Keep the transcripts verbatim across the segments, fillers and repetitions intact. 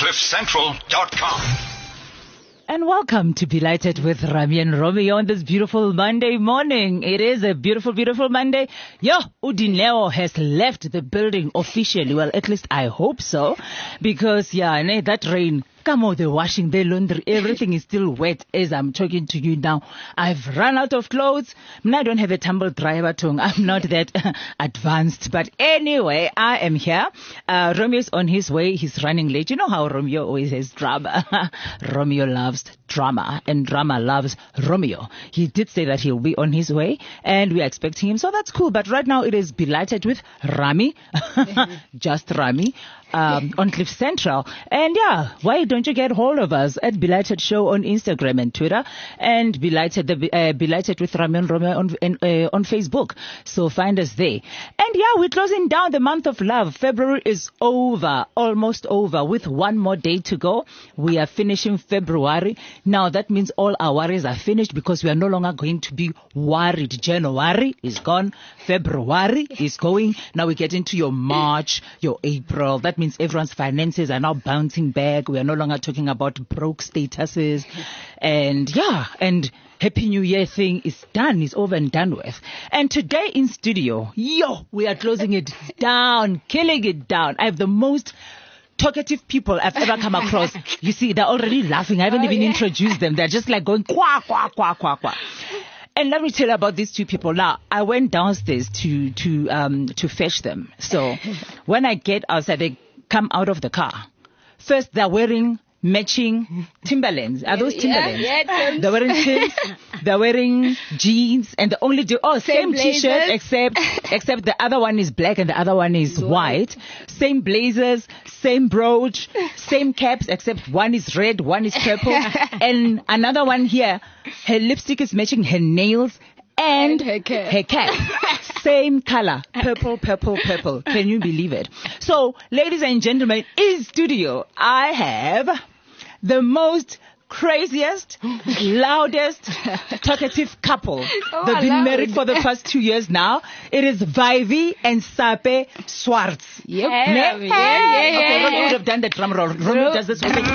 cliff central dot com. And welcome to Delighted with Rami and Romeo on this beautiful Monday morning. It is a beautiful, beautiful Monday. Yo, Udineo has left the building officially. Well, at least I hope so. Because, yeah, that rain, come on, they're washing their laundry. Everything is still wet as I'm talking to you now. I've run out of clothes. I don't have a tumble dryer tongue. I'm not that advanced. But anyway, I am here. Uh, Romeo's on his way. He's running late. You know how Romeo always has drama. Romeo loves drama and drama loves Romeo. He did say that he'll be on his way and we're expecting him. So that's cool. But right now it is Delighted with Rami. Just Rami. Um, on Cliff Central. And yeah, why don't you get hold of us at Delighted Show on Instagram and Twitter, and Delighted, uh, Delighted with Rami and Romeo on, uh, on Facebook. So find us there. And yeah, we're closing down the month of love. February is over, almost over, with one more day to go. We are finishing February. Now that means all our worries are finished because we are no longer going to be worried. January is gone. February is going. Now we get into your March, your April. That means everyone's finances are now bouncing back. We are no longer talking about broke statuses. And yeah, and Happy New Year thing is done, is over and done with. And today in studio, yo, we are closing it down, killing it down. I have the most talkative people I've ever come across. You see, they're already laughing. I haven't oh, even yeah. introduced them. They're just like going, quack, quack, quack, quack, quack. And let me tell you about these two people. Now, I went downstairs to to um to fetch them. So when I get outside, they come out of the car. First, they're wearing matching Timberlands. Are those Timberlands? Yeah, yeah, they're wearing Timbs. They're wearing jeans, and the only do oh same, same t-shirt except except the other one is black and the other one is white. Same blazers, same brooch, same caps except one is red, one is purple, and another one here. Her lipstick is matching her nails and, and her cap. Her cap. Same color, purple, purple, purple. Can you believe it? So, ladies and gentlemen, in studio, I have the most craziest, loudest, talkative couple. Oh, They've been married for the past two years now. It is Vivi and Sape Swartz. Yep. Yeah, yeah, yeah, yeah, yeah. Okay, Romeo would have done the drum roll. Romeo does this with it.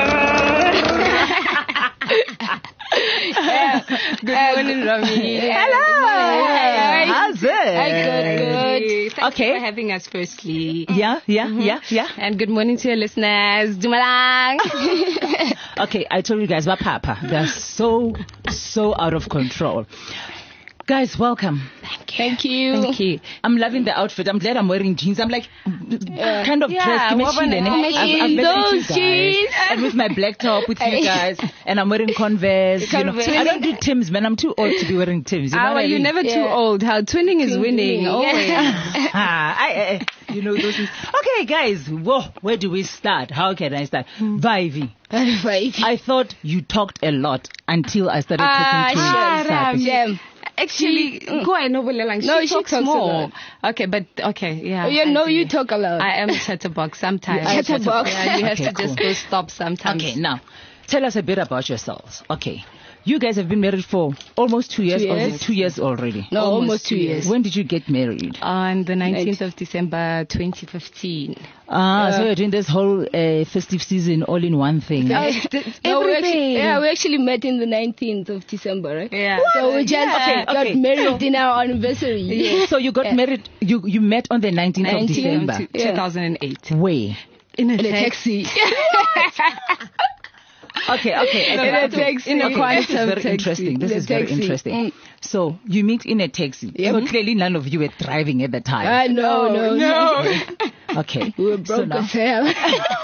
Yeah. Good morning, Romy. Hello. Hi. How's it? Hi, good, good. Thanks okay. for having us firstly. Yeah, yeah, mm-hmm. yeah, yeah. And good morning to your listeners. Dumalang. Okay, I told you guys about Papa. They're so, so out of control. Guys, welcome. Thank you. Thank you. I'm loving the outfit. I'm glad I'm wearing jeans. I'm like, uh, kind of yeah, dressed. I've, I've those jeans. And with my black top with you guys. And I'm wearing Converse. Converse. You know. I don't do Timbs, man. I'm too old to be wearing Timbs. You know oh, what I you're mean? never yeah. too old. How twinning is winning. Always. ah, I, I, you know, those things. Okay, guys. Whoa, where do we start? How can I start? Hmm. Vivi. I thought you talked a lot until I started talking uh, to you. Sure, Actually, mm. go ahead, no, she, no, she talks, talks more. Okay, but okay, yeah. Oh, yeah, no, you talk a lot. I am a chatterbox sometimes. Chatterbox. Yeah, you have okay, to cool. just go stop sometimes. Okay, now tell us a bit about yourselves. Okay. You guys have been married for almost two years. Two years, two years already. No, almost, almost two years. When did you get married? On the nineteenth of December, twenty fifteen. Ah, uh, so you're doing this whole uh, festive season all in one thing. Uh, th- no, we actually, yeah, we actually met in the nineteenth of December, right? Yeah. What? So we just yeah. got okay. married in our anniversary. Yeah. So you got yeah. married, you you met on the nineteenth of December. Yeah. two thousand eight. Where? In a, in a taxi. taxi. Okay, okay. In a taxi. In a okay. This is very taxi. interesting. This in is very taxi. interesting. Mm. So you meet in a taxi. Yep. So clearly none of you were driving at the time. Uh, no, no, no. no. Okay. We were broke so now, as hell.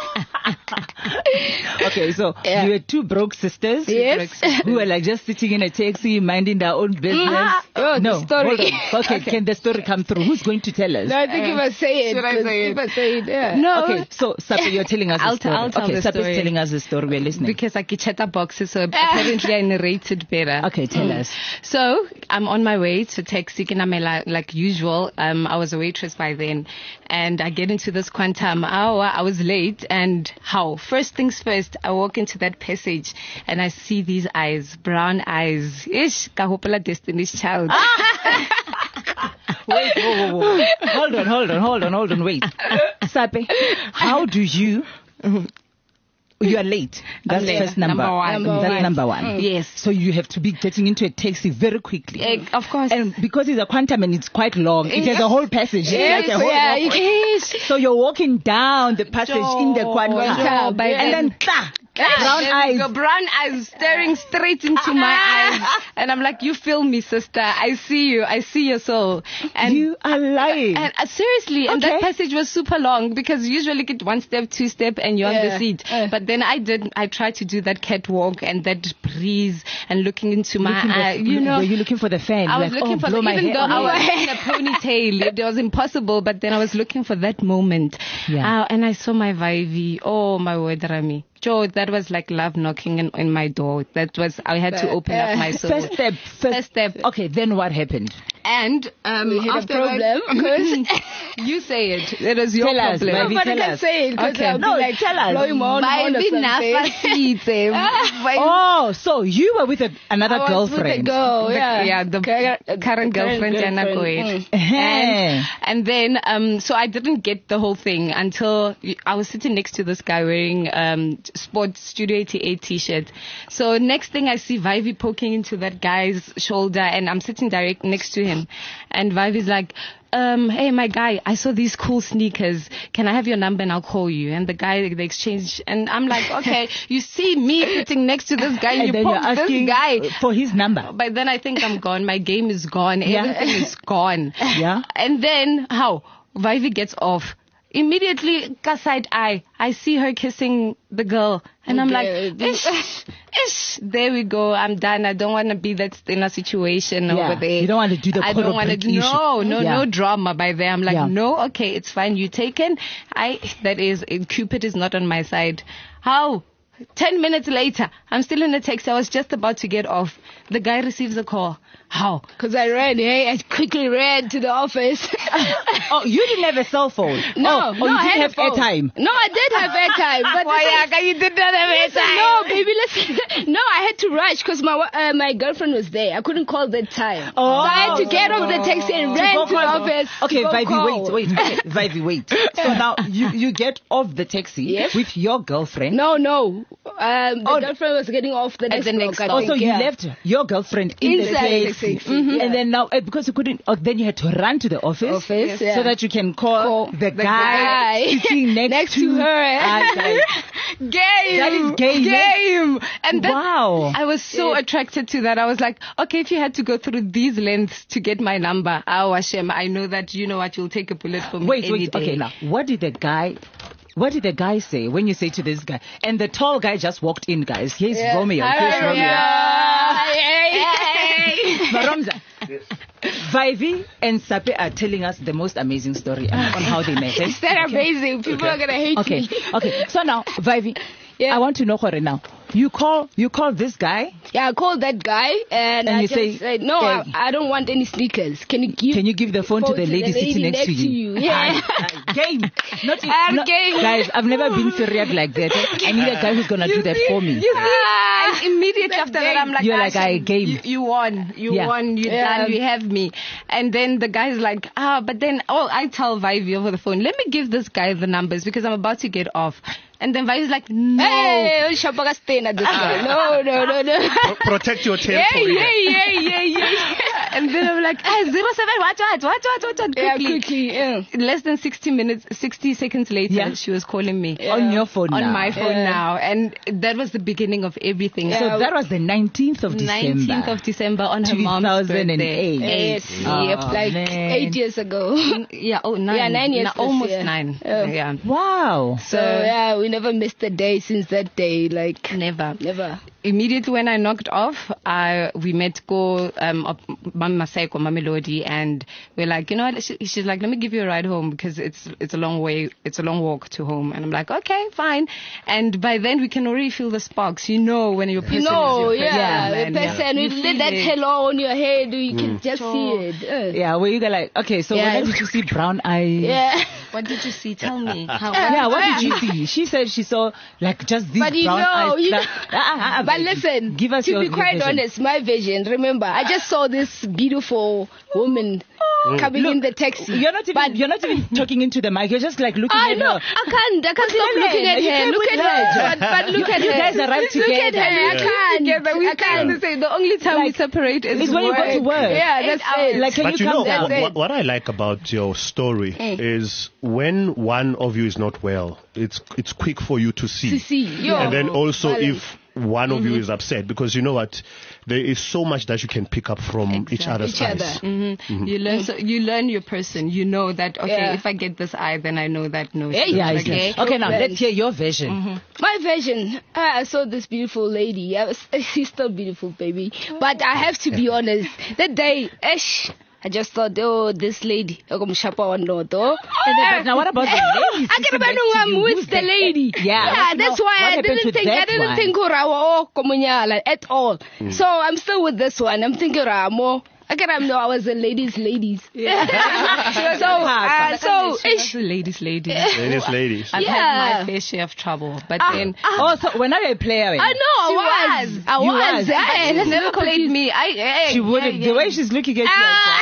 Okay, so yeah. you were two broke sisters. Yes. Who were like just sitting in a taxi, minding their own business. Mm-hmm. Oh, no, the story. Hold on. Okay, okay, can the story come through? Who's going to tell us? No, I think uh, you must say it. Should I say it? You must say it, yeah. No. Okay, so Sapi, you're telling us I'll the story. T- I'll tell okay, the Sapi's story. telling us the story. We're listening. Because I get chatterboxes, so apparently I narrated better. Okay, tell mm. us. So I'm on my way to taxi Kinamela, like usual. Um, I was a waitress by then, and I get into this quantum hour. I was late, and how? First things first, I walk into that passage, and I see these eyes, brown eyes. Ish, kahopala Destiny's Child. Wait, whoa, whoa, whoa. Hold on, hold on, hold on, hold on, wait. Sape, how do you You are late. That's late. first number. Number one. Number That's Yes. number one. Mm. Yes. So you have to be getting into a taxi very quickly. Eh, of course. And because it's a quantum and it's quite long, it has a whole passage. Yes, It's like a whole yeah, walkway. yes. So you're walking down the passage in the quantum. Joe, by and then- then, ta, Ah, brown there we eyes. go, brown eyes staring straight into my eyes. And I'm like, you feel me, sister. I see you. I see your soul. And You are lying. And uh, seriously, and that Okay. passage was super long because you usually get one step, two step, and you're on Yeah. the seat. Uh. But then I did. I tried to do that catwalk and that breeze and looking into my Looking eye. for- You know, were you looking for the fan? I was like, looking oh, for blow the, my even hair though I away. was in a ponytail, it was impossible. But then I was looking for that moment. Yeah. Uh, and I saw my Vivi. Oh my word, Rami. Joe, that was like love knocking in, in my door. That was, I had to open up my soul. First step. First, First step. Okay, then what happened? And um, We had a after problem, that, you say it. It is your Tell us, problem. Vivi, Nobody tell can us. say it because Okay. I'll be No, like tell us. blowing my own horn or Vivi something. nafasite. Oh, so you were with a, another I was girlfriend. with a girl, The- yeah. yeah, the Current- current girlfriend, Anna girlfriend. Koet. Mm. And, and then, um, so I didn't get the whole thing until I was sitting next to this guy wearing um, sports Studio eighty-eight t-shirt. So next thing I see Vivi poking into that guy's shoulder, and I'm sitting direct next to him, and Vivi's like, um, hey, my guy, I saw these cool sneakers. Can I have your number and I'll call you? And the guy, they exchange, and I'm like, okay, you see me sitting next to this guy, And you then you're poke this asking guy. for his number. By then I think I'm gone. My game is gone. Yeah. Everything is gone. Yeah. And then how? Vivi gets off. Immediately, ka side eye, I see her kissing the girl. And I'm like, Okay. ish, ish, there we go. I'm done. I don't want to be that in a situation Yeah. over there. You don't want to do the I don't want to corporate do, issue. no, no, Yeah. no drama by there. I'm like, Yeah. no, okay, it's fine. You taken. I, that is, Cupid is not on my side. How? Ten minutes later, I'm still in a taxi. I was just about to get off. The guy receives a call. How? Because I ran, hey, I quickly ran to the office. Oh, you didn't have a cell phone. No, oh, no, oh, you I didn't had have a phone. airtime. No, I did have airtime, but Why, this is- Aka, you did not have listen, airtime? no, baby, listen. No, I had to rush because my uh, my girlfriend was there. I couldn't call that time. Oh. So I had to get off the taxi and To ran go to the call- office. to Okay, go Vivi, call. wait, wait, okay, Vivi, wait. So now you, you get off the taxi Yes. with your girlfriend. No, no. Um, the Oh, girlfriend was getting off the next the next block, I stop. Oh, so think, you yeah. left your girlfriend in Inside the the taxi, taxi, Mhm. and then now uh, because you couldn't, oh, then you had to run to the office, Office, so yeah. that you can call, Call the, the guy, guy sitting next, next to her. Ah, guys. Game. That is game. Game. And that, Wow. I was so Yeah. attracted to that. I was like, okay, if you had to go through these lengths to get my number, oh, Hashem, I know that, you know what, you'll take a bullet for me Wait, any wait. day. Okay, now what did the guy? What did the guy say when you say to this guy? And the tall guy just walked in, guys. Here's Yeah. Romeo. Hi, Here's Romeo. Romeo. Hey. Maromza. Vivi and Sape are telling us the most amazing story on, on how they met. eh? Is that amazing? People are going to hate Okay, me. okay. So now, Vivi, Yeah. I want to know Hore now. You call, you call this guy. Yeah, I called that guy and, And I you just say, said, no, "Hey." I, I don't want any sneakers. Can you give Can you give the phone to the lady sitting next, to you? Yeah. Ah, game. Not, I'm not- game. Guys, I've never been serious like that. I need a guy who's gonna do that for me. You see? And immediately after that, I'm like, You're like, Hashem, I game. You, you won. You Yeah. won. You Yeah. done. You have me. And then the guy's like, ah, but then, oh, I tell Vivi over the phone, let me give this guy the numbers because I'm about to get off. And then Vivi's like, no. Hey, Shabaga staying at this guy. No, no, no, no. Pro- protect your tail. Yeah, for you. yeah, yeah, yeah, yeah. And then I'm like, ah, zero seven, what, what, what, what, what, what, Yeah, quickly. quickly. Yeah. Less than sixty minutes, sixty seconds later, Yeah. she was calling me. On your phone On now. my phone Yeah. now. And that was the beginning of everything. So that was the nineteenth of December. nineteenth of December on her mom's two thousand eight. birthday. Yes, Oh, yep, like man. eight years ago. Yeah, oh, nine. Yeah, nine years No, this almost year. nine. Yeah. Yeah. Wow. So yeah, we never missed a day since that day. Like Never. never. Immediately when I knocked off, I we met go um up Mama Maseko, Mamelodi, and we're like, you know what? She, she's like, let me give you a ride home because it's it's a long way, it's a long walk to home. And I'm like, okay, fine. And by then we can already feel the sparks. You know when your person No, is your person, yeah, man. the person You with feel that it. halo on your head, you can just Sure. see it. Uh, Yeah, where you go like, okay, so Yeah. when did you see brown eyes? yeah. What did you see? Tell me. How, Yeah, what did you see? She said she saw like just these But you brown know, eyes. you Like- know- Ah, ah, ah, But baby. listen, give us to your, be your quite vision. honest, my vision, remember, I just saw this beautiful woman coming Look, in the taxi. You're not even, But- you're not even talking into the mic. You're just like looking I at know. her. I can't. I can't stop Lele, looking at you her. came Look with at her. her. But, but look You- at you her. guys arrived Look at together. her. I can't. Together, we I can't can't. say the only time we Like, separate is it's when you go to work. Yeah, that's it. Like, can But you you come know, down? what, what I like about your story is when one of you is not well, it's it's quick for you to see. To see. Yo. And then also Balance. if one of you is upset, because you know what, there is so much that you can pick up from each Exactly. other's Each other. eyes. Mm-hmm. You learn, so you learn your person. You know that okay, Yeah. if I get this eye, then I know that no. Hey, she's Yeah, like, exactly. Okay. Okay, now Friends. let's hear your vision. My version, uh, I saw this beautiful lady. I was, she's still beautiful, baby. But I have to be honest. That day, esh, I just thought, oh, this lady. I'm going to shop on though. But now what about the ladies? I sitting can next to I'm you? with Who's the lady. Yeah, yeah but that's now, why what I happened didn't to think. I that didn't one? think Urawa Komunyala at all. So I'm still with this one. I'm thinking Ramo. I can know I was a ladies, ladies. Yeah. so, uh, so, She was ish. a ladies, ladies. Ladies, ladies. I've Yeah. had my fair share of trouble, but then Oh, so when I a player, I know, I was. was. I You was. was. Hey, let's never not played confuse- me. I, hey, she wouldn't. yeah, The yeah. way she's looking at you,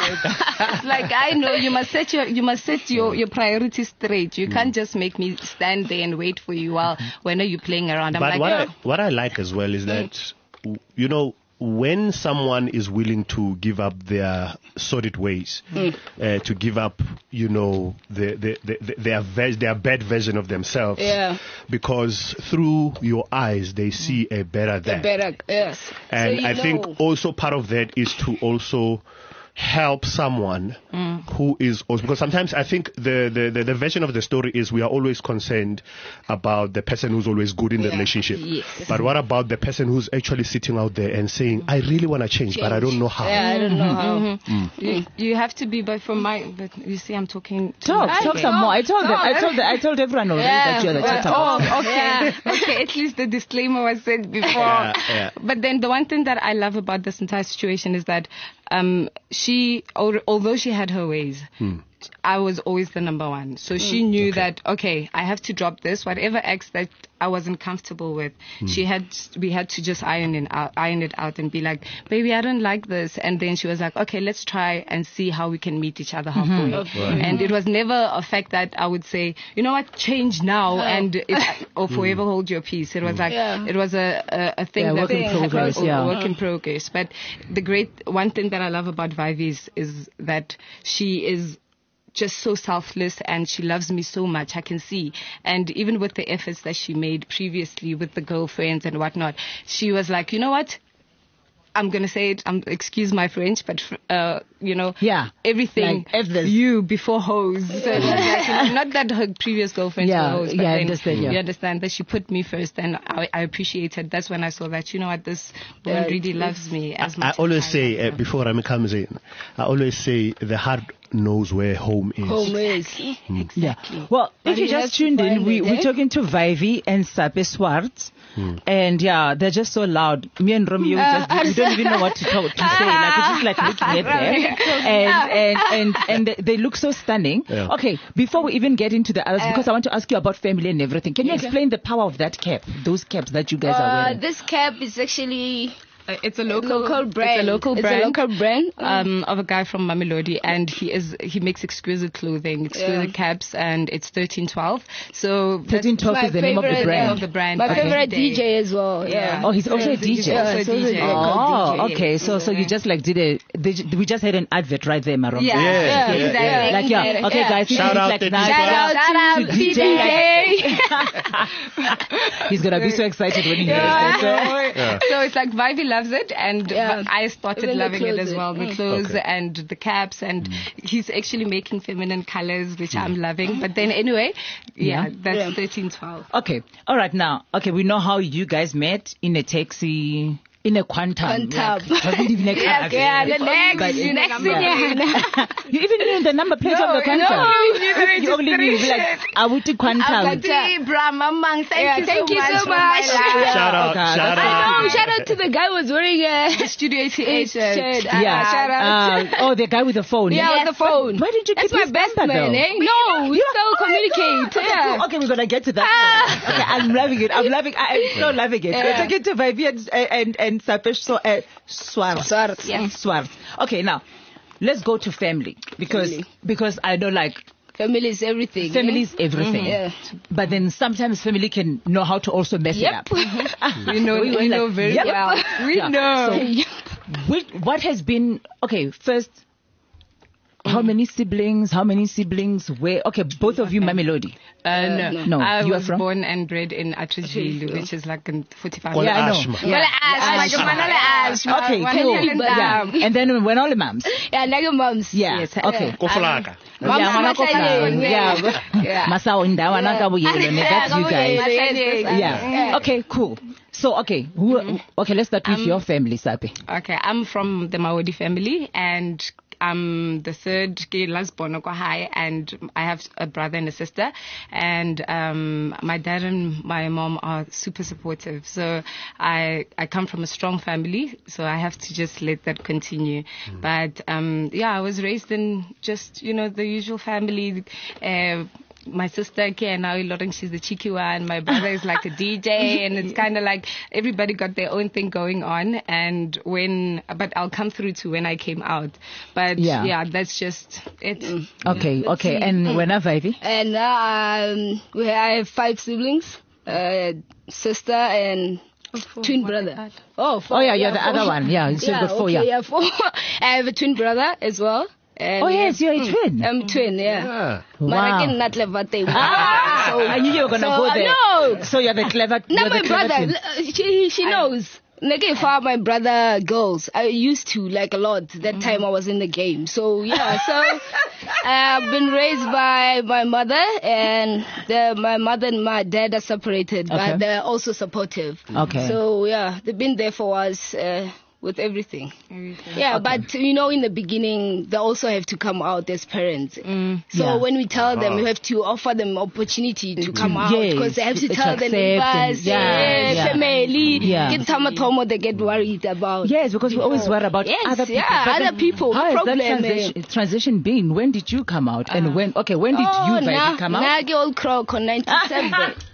Ah. It's like I know you must set your you must set your, your priorities straight. You can't just make me stand there and wait for you while when are you playing around. I'm But like, what "Oh, I, what I like as well is that, you know, when someone is willing to give up their sordid ways, uh, to give up, you know, the, the, the, their, ve- their bad version of themselves, Yeah. because through your eyes they see a better them. Better, yes. And So you I know. think also part of that is to also help someone who is also, because sometimes I think the, the, the, the version of the story is we are always concerned about the person who's always good in the relationship. Yes. But what about the person who's actually sitting out there and saying, I really want to change, but I don't know how. Yeah, I don't know how. you, you have to be, but from my, but you see, I'm talking. too Talk, much talk here. some more. I told them. I told them. I told everyone already that you're the Uh, chatterbox. oh, okay. Okay, at least the disclaimer was said before. Yeah, yeah. But then the one thing that I love about this entire situation is that um, she, al- although she had her ways, I was always the number one. So she knew that, okay, I have to drop this. Whatever ex that I wasn't comfortable with, she had, we had to just iron it out, iron it out and be like, baby, I don't like this. And then she was like, okay, let's try and see how we can meet each other halfway. And it was never a fact that I would say, you know what, change now and it, or forever hold your peace. It was like, Yeah. it was a, a, a thing Yeah, that work in happened, progress, a- a yeah. work in progress. But the great, one thing that I love about Vivi is, is that she is just so selfless and she loves me so much. I can see. And even with the efforts that she made previously with the girlfriends and whatnot, she was like, you know what? I'm going to say it, um, excuse my French, but, uh, you know, Yeah. everything, Like, F this. you before hoes. So she's like, you know, not that her previous girlfriends Yeah, were hoes, but yeah, I then understand, yeah. you understand that she put me first and I, I appreciated. That's when I saw that, you know what, this woman Yeah, really it's- loves me as I much always as say, I uh, love her. before Rami comes in, I always say the heart knows where home is. Home is. Yeah. Well, But if you you have just to tuned in, find we, it, we're eh? talking to Vivi and Sape Swartz. And yeah, they're just so loud. Me and Romeo, we, just, we don't even know what to, talk, to say. Like, we're just like looking at them. And, and, and, and they- they look so stunning. Yeah. Okay, before we even get into the others, because I want to ask you about family and everything. Can you explain the power of that cap, those caps that you guys are Uh, wearing? this cap is actually Uh, it's a local, local brand. It's a local It's brand. a local brand. Um, of a guy from Mamelodi, and he is he makes exquisite clothing, exquisite Yeah. caps, and it's thirteen twelve. So thirteen twelve My is the name of the favorite, brand. of the brand. My Okay. favorite Day. D J as well. Yeah. Yeah. Oh, he's also a D J. He's also a so D J. he's a Oh, local D J. okay. So, so you just like did a, did you- we just had an advert right there, Marom. Yeah, Yeah, yeah, yeah, exactly. yeah. Like, yeah, Exactly. okay, Yeah. guys. Shout he's out like to nice. D J. Shout out to to D J. D J. He's gonna be so excited when he hears that. So, So it's like Vivi loves it, and Yeah. I started Even the loving it as clothes, well. The mm. clothes Okay. and the caps, and he's actually making feminine colors, which I'm loving. But then anyway, yeah, Yeah. that's Yeah. thirteen twelve. okay, all right. Now, okay, we know how you guys met in a taxi. In a quantum. Quantum. Like, wasn't even a Yeah, caravan. yeah, the next, But it- next yeah. You even knew the number plate of the quantum. no, you only knew like Awuti quantum. like, Hey, Brahmamang, thank Yeah, you thank so you much. so for my much. life. Shout out, Okay, shout that's out. Oh, shout out to the guy who was wearing a Studio eighty-eight shirt. shirt. Yeah. Ah, shout out. Uh, oh, the guy with the phone. Yeah, Yes. with the phone. Why did you That's keep my his best number, man, though? eh? No, we still communicate. Okay, Yeah. cool. Okay, we're gonna get to that. Okay, I'm loving it. I'm loving. I- I'm so loving it. We're Yeah. talking to Vivi and and and Sapesh so uh, Swartz. Swartz, yeah. Swartz. Okay, now let's go to family because Family. because I know like Family is everything. family yeah? is everything. Yeah. But then sometimes family can know how to also mess Yep. it up. We know, We we, were know like, very yep. well. We Yeah. know. So, which, what has been okay? First, how many siblings? How many siblings? Where? Okay, both of you, Mamelodi. Uh, no, no. I You are was from? born and bred in Atteridgeville, which is like in forty-five. Kwala Yeah, I know. Ashma. Yeah. Well, Ash, Ashma. like, Ash, Ash, Okay, one cool. hand Yeah. down. And then when all the moms. Yeah, like your moms. Yeah. Yes. Okay. Kofulaka. Mama Yeah, ngwana Masayeng, Kofulaka. yeah. Yeah. Yeah. Masao Ndawa Nakabuyelo, that's you guys. Masayeng. Yeah. Okay, cool. So, okay, who, okay, let's start with your family, Sape. Okay, I'm from the Maodi family, and I'm the third ke last born ko high, and I have a brother and a sister, and um, my dad and my mom are super supportive. So I I come from a strong family, so I have to just let that continue. But um, yeah, I was raised in just you know the usual family. Uh, my sister Kia now Lauren, she's the cheeky one. My brother is like a D J, and it's kind of like everybody got their own thing going on. And when, but I'll come through to when I came out. But Yeah. yeah, that's just it. Okay, okay. And when have Ivy? And um, we I have five siblings, uh, sister and twin brother. Oh, four, Oh, yeah, you're the four. other one. Yeah, you still yeah, got four, okay, yeah. yeah, four. I have a twin brother as well. And Oh, yes, you're a mm, twin. I'm a twin, yeah. Yeah. Wow. But not Levate. Ah, So- I knew you were going to so, go uh, there. no. So you're the clever, No, you're the my clever brother, twin. uh, she she knows. Nigga, for my brother girls, I used to like a lot. That time I was in the game, so yeah. So I've been raised by my mother, and the, my mother and my dad are separated, Okay. but they're also supportive. Okay. So yeah, they've been there for us uh, with everything. Everything. Yeah, but you know, in the beginning, they also have to come out as parents. So Yeah. when we tell them, Ah. we have to offer them opportunity to come out yes, because they have to to tell the accept and- neighbors, yeah, eh, yeah. family, Yeah. get some tomo they get worried about. Yes, because we always worry about Yes, other people. yeah, But other then people. How has Problem, that eh? transition, transition been? When did you come out? And when, okay, when did Oh, you, Ivy, nah, come out? Nagi old croc on ninety-seven.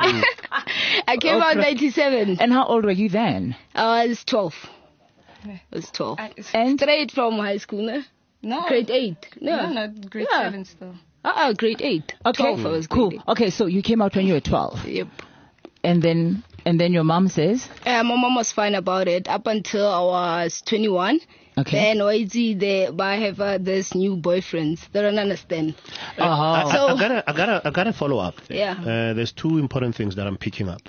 I came Old out croc. ninety-seven. And how old were you then? I was twelve. I was twelve. And Straight from high school, no? No, Grade eight. no, No, no, grade Yeah. seven still. Uh-uh, grade eight. okay, twelve I was cool. grade Okay, so you came out when you were twelve, eight. Yep. and then and then your mom says, Uh, my mom was fine about it up until I was twenty-one. okay, Then why they I have uh, this new boyfriends. They don't understand. oh, I, I, So- I gotta, I gotta, I gotta follow up. There. Yeah. Uh, there's two important things that I'm picking up.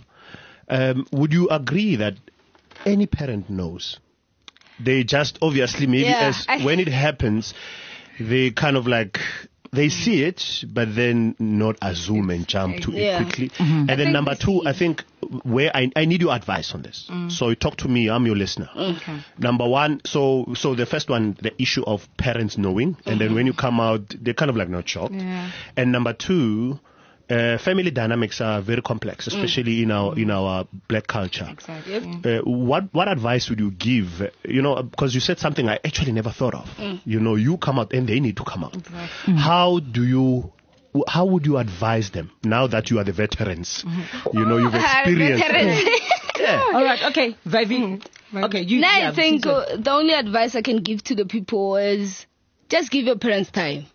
Um, would you agree that any parent knows? They just obviously maybe Yeah, as I- when it happens, they kind of like they see it, but then not assume and jump to Yeah. it quickly. And then think number we two, see- I think where I, I need your advice on this. So you talk to me, I'm your listener. Okay. Number one, so so the first one, the issue of parents knowing, and then when you come out, they're kind of like not shocked. Yeah. And number two, uh, family dynamics are very complex, especially in our in our black culture. Exactly. Uh, what what advice would you give? uh, You know, because you said something I actually never thought of. You know, you come out and they need to come out. How do you? How would you advise them now that you are the veterans? You know, you've experienced. Yeah. all right, okay, Vivi, okay, you. Now yeah, I think please, uh, the only advice I can give to the people is just give your parents time.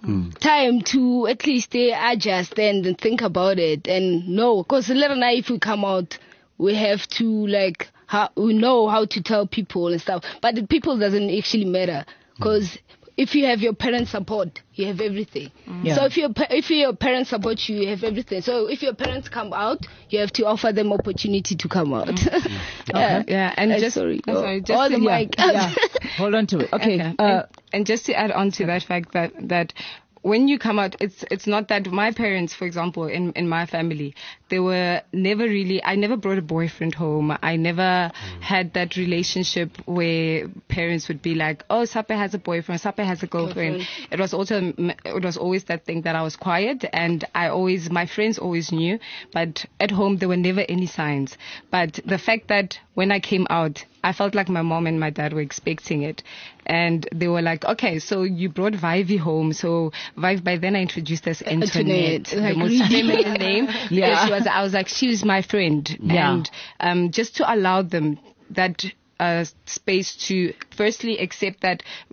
Time to at least they adjust and think about it and know. Because later now, if we come out, we have to like how we know how to tell people and stuff. But the people doesn't actually matter because if you have your parents' support, you have everything. Yeah. So if your pa- if your parents support you, you have everything. So if your parents come out, you have to offer them opportunity to come out. yeah. Yeah, and Uh, just sorry, oh, oh, sorry, just all to- the yeah, mic. yeah, hold on to it. Okay, Okay. uh, and, and just to add on to that fact that that when you come out, it's it's not that my parents, for example, in in my family, they were never really. I never brought a boyfriend home. I never had that relationship where parents would be like, "Oh, Sape has a boyfriend. Sape has a girlfriend." Girlfriend. It was also it was always that thing that I was quiet, and I always my friends always knew, but at home there were never any signs. But the fact that when I came out, I felt like my mom and my dad were expecting it. And they were like, okay, so you brought Vivi home. So Vivi, by then I introduced as Antoinette, Antoinette, the like most really. feminine name. Yeah. Because she was, I was like, she was my friend. Yeah. And um, just to allow them that uh, space to firstly accept that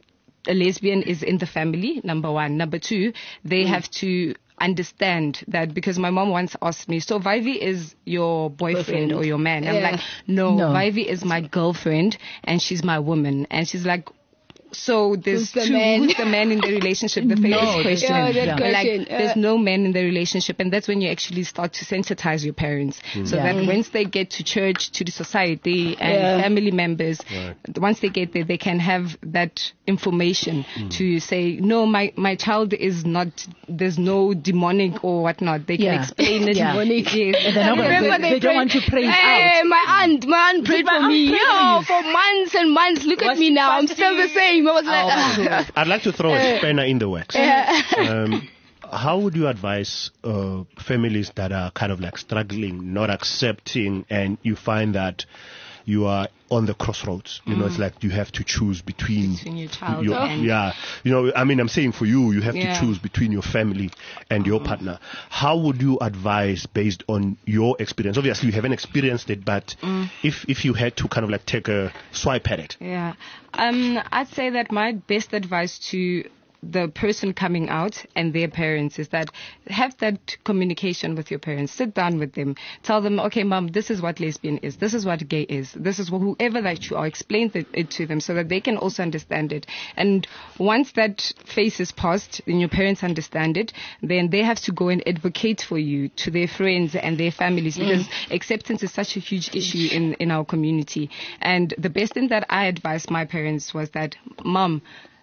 a lesbian is in the family, number one. Number two, they mm. have to understand that, because my mom once asked me, so Vivi is your boyfriend, boyfriend. or your man? Yeah. I'm like, no, no, Vivi is my girlfriend and she's my woman. And she's like, so there's who's the two, man? who's the man in the relationship? The famous No, question. yeah, that Yeah. question. Like, Uh, there's no man in the relationship, and that's when you actually start to sensitize your parents, Mm. so Yeah. that once they get to church, to the society, and Yeah. family members, Right. once they get there, they can have that information to say, no, my my child is not. There's no demonic or whatnot. They can Yeah. explain it. Yeah. Yes. And they're not gonna- Remember they, they don't want to praise Hey, out. my aunt, my aunt prayed my for aunt me. pray for Yeah, you? for months and months. Look Was at me she now. I'm still the fasting? same. I was like, Oh, I'd like to throw a spanner in the works. Um, how would you advise uh, families that are kind of like struggling, not accepting, and you find that you are on the crossroads? You know, it's like you have to choose between, Between your child your- and- yeah. You know, I mean, I'm saying for you, you have Yeah. to choose between your family and your partner. How would you advise based on your experience? Obviously, you haven't experienced it, but if if you had to kind of like take a swipe at it. Yeah. Um, I'd say that my best advice to the person coming out and their parents is that have that communication with your parents. Sit down with them. Tell them, okay, mom, this is what lesbian is. This is what gay is. This is whoever that you are. Explain it, it to them so that they can also understand it. And once that phase is passed and your parents understand it, then they have to go and advocate for you to their friends and their families, because acceptance is such a huge issue in, in our community. And the best thing that I advised my parents was that, mom,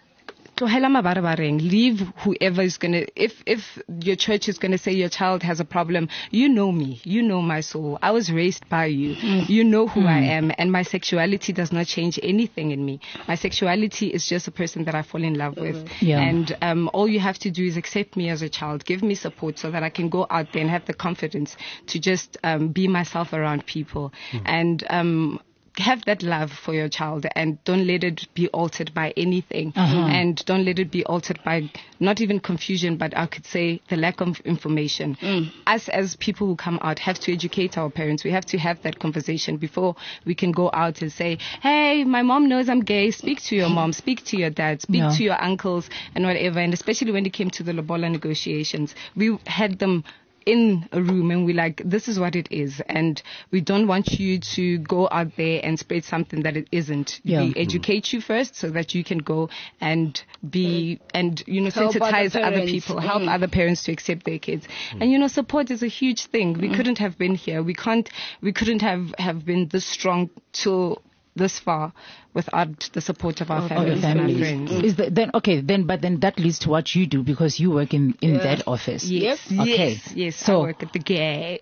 leave whoever is going to, if if your church is going to say your child has a problem, you know me, you know my soul. I was raised by you. Mm. You know who mm. I am, and my sexuality does not change anything in me. My sexuality is just a person that I fall in love with. Yeah. And um, all you have to do is accept me as a child, give me support so that I can go out there and have the confidence to just um, be myself around people. Mm. And um have that love for your child, and don't let it be altered by anything. Uh-huh. And don't let it be altered by not even confusion, but I could say the lack of information. Mm. Us as people who come out have to educate our parents. We have to have that conversation before we can go out and say, hey, my mom knows I'm gay. Speak to your mom, speak to your dad, speak Yeah. to your uncles and whatever. And especially when it came to the Lobola negotiations, we had them in a room and we're like, this is what it is, and we don't want you to go out there and spread something that it isn't. Yeah. We educate you first so that you can go and be and you know Help sensitize other other, parents. people, help Mm. other parents to accept their kids. And you know, support is a huge thing. We couldn't have been here. We can't we couldn't have have been this strong till this far without the support of our Of families, your and our families. friends. Is that, then okay? Then, but then that leads to what you do, because you work in in Yeah. that office. Yes, Okay. yes, yes. So- I work at the gay.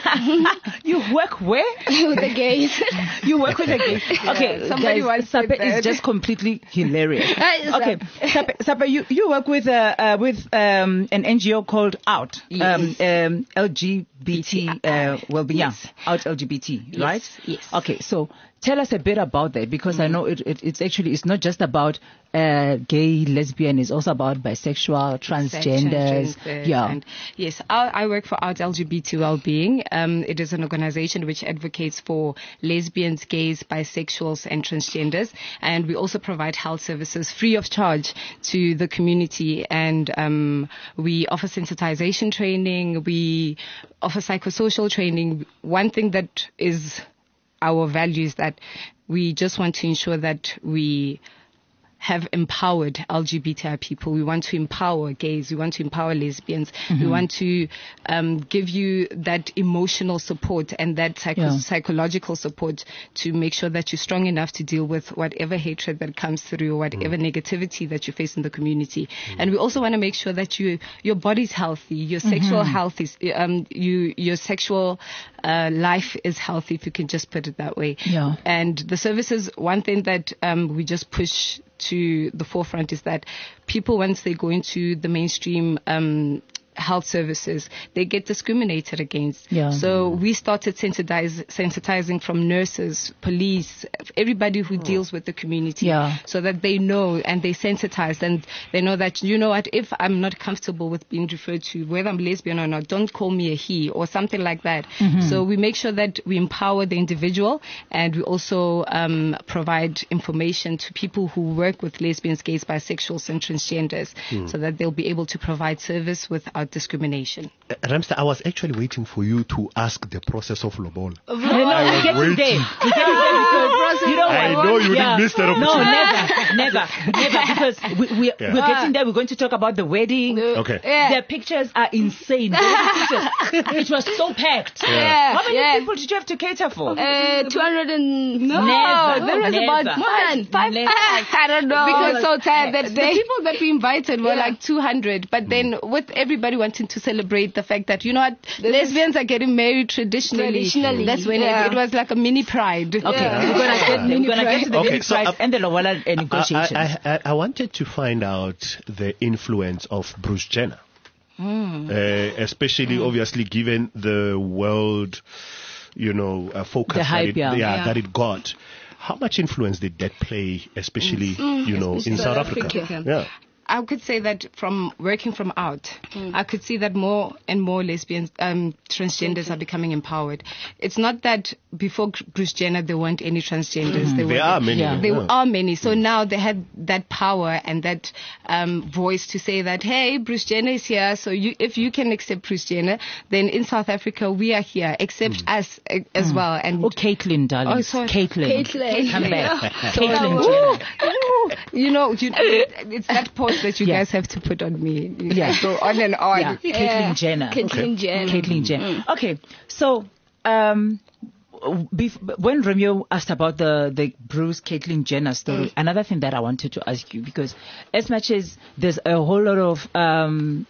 You work where? with the gays. You work with a gay. Okay, somebody guys, once said Sape that. is just completely hilarious. Yes, Okay, Sape, Sape, you, you work with uh, uh, with um, an N G O called Out, um, um, L G B T. Uh, well, be- Yes. yeah, Out L G B T, right? yes. Okay, so tell us a bit about that, because I know it, it, it's actually it's not just about uh, gay, lesbian. It's also about bisexual, transgenders. Transgender, Yeah. And yes, I, I work for Out L G B T Wellbeing. Um, it is an organization which advocates for lesbians, gays, bisexuals, and transgenders. And we also provide health services free of charge to the community. And um, we offer sensitization training. We offer psychosocial training. One thing that is our value is that we just want to ensure that we have empowered L G B T I people. We want to empower gays. We want to empower lesbians. Mm-hmm. We want to um, give you that emotional support and that psycho- Yeah. psychological support to make sure that you're strong enough to deal with whatever hatred that comes through, or whatever negativity that you face in the community. And we also want to make sure that you your body's healthy, your sexual health is um you your sexual uh, life is healthy, if you can just put it that way. Yeah. And the services, one thing that um, we just push to the forefront is that people, once they go into the mainstream um, health services, they get discriminated against. Yeah. So we started sensitize, sensitizing from nurses, police, everybody who deals with the community, Yeah. so that they know and they sensitized and they know that, you know what, if I'm not comfortable with being referred to, whether I'm lesbian or not, don't call me a he or something like that. Mm-hmm. So we make sure that we empower the individual, and we also um, provide information to people who work with lesbians, gays, bisexuals and transgenders, so that they'll be able to provide service without discrimination. Uh, Ramster, I was actually waiting for you to ask the process of lobola. No, no, we're getting waiting. there. We're getting there because, you know what? I know you didn't miss that No, opportunity. never, never, never, because we, we, Yeah. we're getting there. We're going to talk about the wedding. Okay. Yeah. The pictures are insane. The pictures. It was so packed. Yeah. How many yeah. people did you have to cater for? Uh, two hundred and No, Never, there was never. about more than five. Never. I don't know. We were so tired that the They- people that we invited were Yeah. like two hundred, but then with everybody wanting to celebrate the fact that, you know what, lesbians are getting married traditionally. Traditionally, That's when yeah. it, it was like a mini pride. Okay, Yeah. we're gonna get there. We're gonna get to the Okay, mini so, pride uh, and the Lobola uh, I, negotiations. I, I, I wanted to find out the influence of Bruce Jenner. Uh, especially, obviously, given the world, you know, uh, focus The hype, that, it, yeah. Yeah. that it got. How much influence did that play, especially, you know, in South South Africa? Africa. Yeah. I could say that from working from out, I could see that more and more lesbians, um, transgenders are becoming empowered. It's not that before Bruce Jenner there weren't any transgenders. There, There were, are many. Yeah. There yeah. are many. So now they have that power and that um, voice to say that, hey, Bruce Jenner is here. So you, if you can accept Bruce Jenner, then in South Africa we are here. Accept us uh, as well. And Oh, Caitlyn, darling. Oh, sorry. Caitlyn. Caitlyn. Come back. So, Caitlyn ooh, Jenner. ooh, you know, you, it's that post that you Yeah. guys have to put on me. You Yeah. guys go on and on. Yeah, Yeah. Caitlyn Jenner. Caitlyn Jenner. Caitlyn Jenner. Okay, so um, bef- when Romeo asked about the the Bruce Caitlyn Jenner story, another thing that I wanted to ask you, because as much as there's a whole lot of um,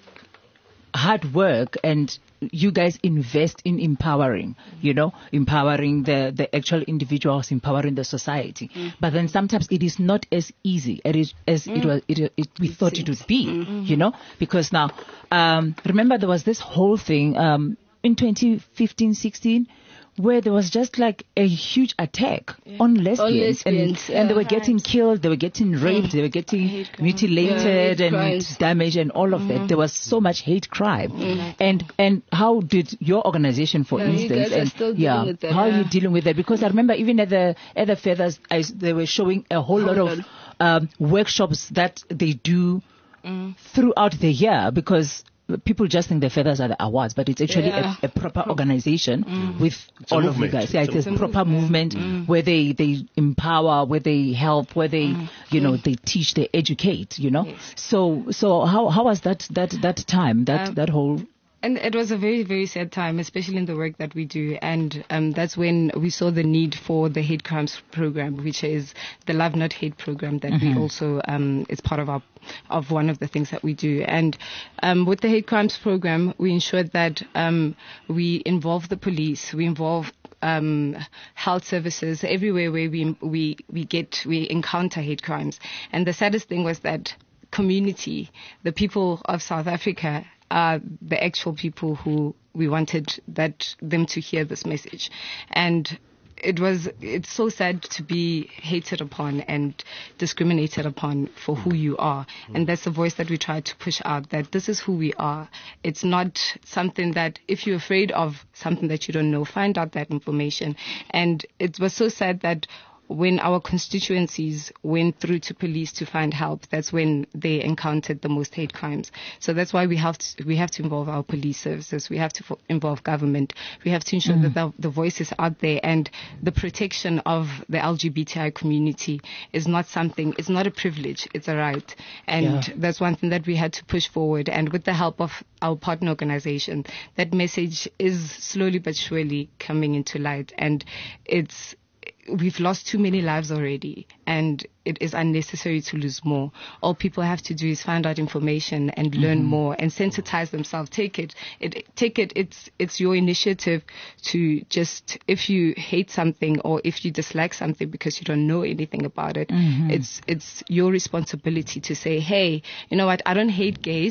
hard work and you guys invest in empowering, you know, empowering the, the actual individuals, empowering the society. But then sometimes it is not as easy as, it, as it was, it, it, we thought it would be, you know, because now, um, remember there was this whole thing, um, in twenty fifteen, sixteen, where there was just like a huge attack on lesbians, lesbians, and, and they yeah. were getting killed, they were getting raped, they were getting mutilated Yeah, hate and crimes. damaged and all of that. There was so much hate crime. And and how did your organization, for Yeah, you instance, guys are and still dealing yeah, with that, how are you yeah. dealing with that? Because I remember even at the at the Feathers, I, they were showing a whole lot of um, workshops that they do throughout the year, because people just think the Feathers are the awards, but it's actually Yeah. a, a proper organization with a all of you movement. guys. Yeah, it's, It's a a proper movement where they, they empower, where they help, where they, you know, they teach, they educate, you know. So, so how, how was that, that, that time, that, Um, that whole, And it was a very, very sad time, especially in the work that we do. And um, that's when we saw the need for the hate crimes program, which is the Love Not Hate program that we also, um, is part of our, of one of the things that we do. And um, with the hate crimes program, we ensured that um, we involve the police, we involve um, health services, everywhere where we, we, we get, we encounter hate crimes. And the saddest thing was that community, the people of South Africa, are the actual people who we wanted that them to hear this message. And it was, it's so sad to be hated upon and discriminated upon for who you are. And that's the voice that we try to push out, that this is who we are. It's not something that, if you're afraid of something that you don't know, find out that information. And it was so sad that when our constituencies went through to police to find help, that's when they encountered the most hate crimes. So that's why we have to, we have to involve our police services. We have to fo- involve government. We have to ensure that the, the voice is out there, and the protection of the L G B T I community is not something, it's not a privilege, it's a right. And Yeah. that's one thing that we had to push forward. And with the help of our partner organization, that message is slowly but surely coming into light. And it's, we've lost too many lives already, and it is unnecessary to lose more. All people have to do is find out information and learn more and sensitize themselves. Take it, it, take it. It's, it's your initiative to just, if you hate something or if you dislike something because you don't know anything about it, it's, it's your responsibility to say, hey, you know what? I don't hate gays.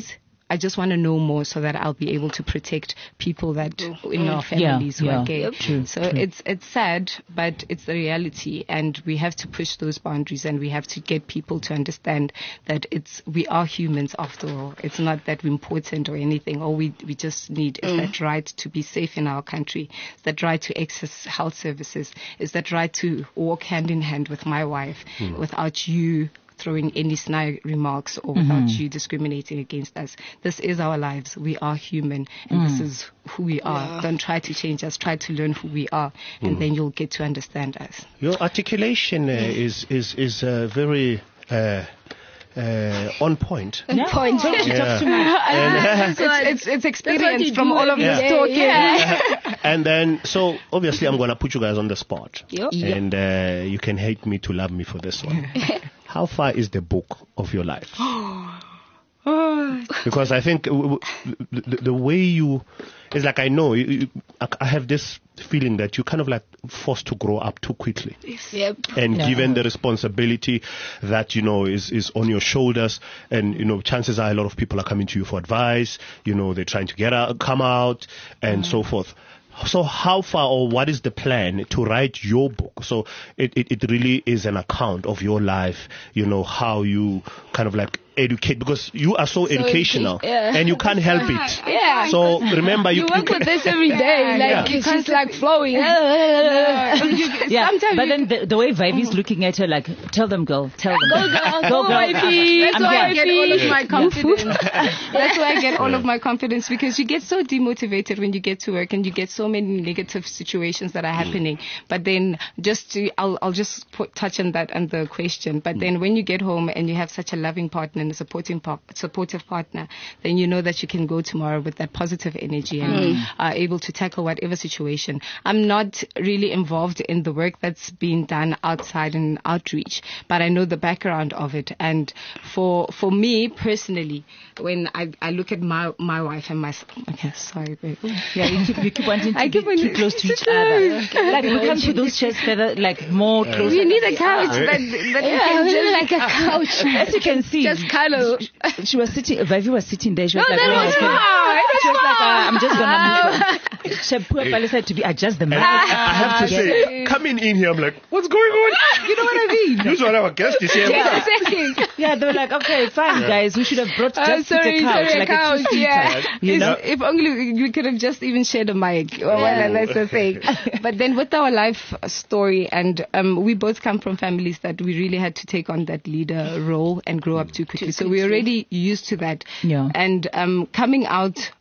I just want to know more so that I'll be able to protect people that in our families who yeah. are gay. Yep. True, so true. it's it's sad, but it's the reality, and we have to push those boundaries, and we have to get people to understand that it's we are humans after all. It's not that we're important or anything. All we we just need is that right to be safe in our country, is that right to access health services, is that right to walk hand in hand with my wife without you throwing any snide remarks or without you discriminating against us. This is our lives. We are human, and this is who we are. Yeah. Don't try to change us. Try to learn who we are, and then you'll get to understand us. Your articulation uh, is is is uh, very uh, uh, on point. Yeah. Point. Don't you talk too much. it's, it's, it's experience you from do all of every this day. talking. Yeah. And then, so obviously, I'm going to put you guys on the spot, Yep. and uh, you can hate me to love me for this one. How far is the book of your life? Because I think w- w- the, the way you, it's like I know, you, you, I I have this feeling that you kind of like forced to grow up too quickly. Yep. And Yeah. given the responsibility that, you know, is, is on your shoulders, and, you know, chances are a lot of people are coming to you for advice, you know, they're trying to get out, come out, and so forth. So how far, or what is the plan to write your book? So it, it, it really is an account of your life, you know, how you kind of like educate, because you are so, educational, educa- yeah. and you can't help it. Yeah. So remember, you, You work you with this every day, Yeah. like it's just like flowing. Yeah, Sometimes but you- then the, the way Vivi is looking at her, like, tell them, girl, tell them. Go, girl. Go, Go, girl. wifey. That's I'm why I here. get all of my Yeah. confidence. That's why I get all of my confidence, because you get so demotivated when you get to work and you get so many negative situations that are happening. But then just to, I'll, I'll just put, touch on that and the question. But then when you get home and you have such a loving partner and a supporting par- supportive partner, then you know that you can go tomorrow with that positive energy and are able to tackle whatever situation. I'm not really involved in the work that's being done outside and outreach, but I know the background of it. And for for me personally, when I, I look at my my wife and my son, okay, sorry, babe. Yeah, you keep, you keep wanting to I be keep too wanting- close to each other. Like, we can't put those chairs further, like, more close. We need a couch that, that we Yeah, can we just look like a couch. As you can see, Just cuddle. she was sitting, Vivi was sitting there. She was No, like, that "Oh, was okay." fine. She was like, uh, I'm just gonna move on. She poor Pali said to be adjust the mic. I have to Yeah. say, coming in here, I'm like, what's going on? You know what I mean? Usually our guest is here. Yeah. Yeah, they were like, okay, fine, guys, we should have brought Oh, just sorry, a couch, sorry, like a a couch, two-seater. yeah. You know? It's- If only we we could have just even shared a mic. Well, well, that's the thing. But then with our life story, and um, we both come from families that we really had to take on that leader role and grow up too quickly. So we're already used to that. Yeah. And um, coming out,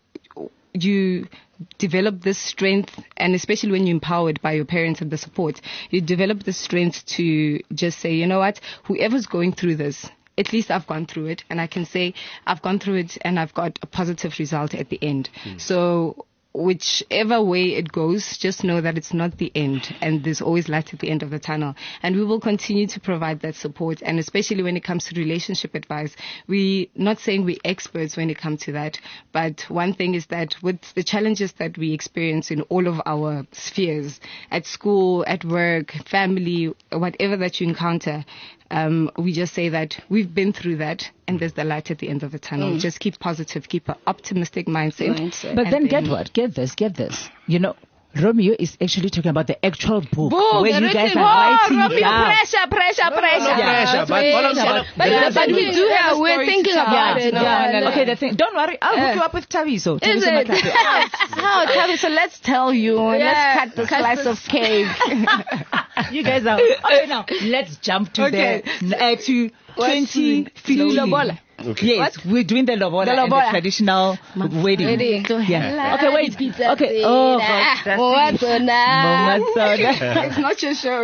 you develop this strength, and especially when you're empowered by your parents and the support, you develop the strength to just say, you know what, whoever's going through this, at least I've gone through it, and I can say I've gone through it and I've got a positive result at the end. So whichever way it goes, just know that it's not the end, and there's always light at the end of the tunnel. And we will continue to provide that support, and especially when it comes to relationship advice. We're not saying we're experts when it comes to that, but one thing is that with the challenges that we experience in all of our spheres, at school, at work, family, whatever that you encounter, um, we just say that we've been through that, and there's the light at the end of the tunnel. Just keep positive, keep an optimistic mindset. Mindset. But And then get then- what? Get this, get this. You know, Romeo is actually talking about the actual book Book, where you guys written- are oh, writing Romeo, down. pressure, pressure, pressure. Yeah. Pressure, but Wait, all I'm no, saying- but, Yeah. but we do have, we're story to thinking tell. about Yeah, it. no, Yeah, no, no. Okay, the thing. Don't worry, I'll hook Yeah. you up with Taviso. Is Taviso it? Makato. How, Tavi, so let's tell you. Yeah. Let's cut the Cut slice the- of cake. You guys are okay now. Let's jump to Okay. the uh, to twenty fifteen. Lobola. Okay. Yes, we're doing the lobola, The and the lobola. traditional wedding. Wedding. Yeah. Okay, wait. Okay. Oh God. That's Mama Soda. It's not your show.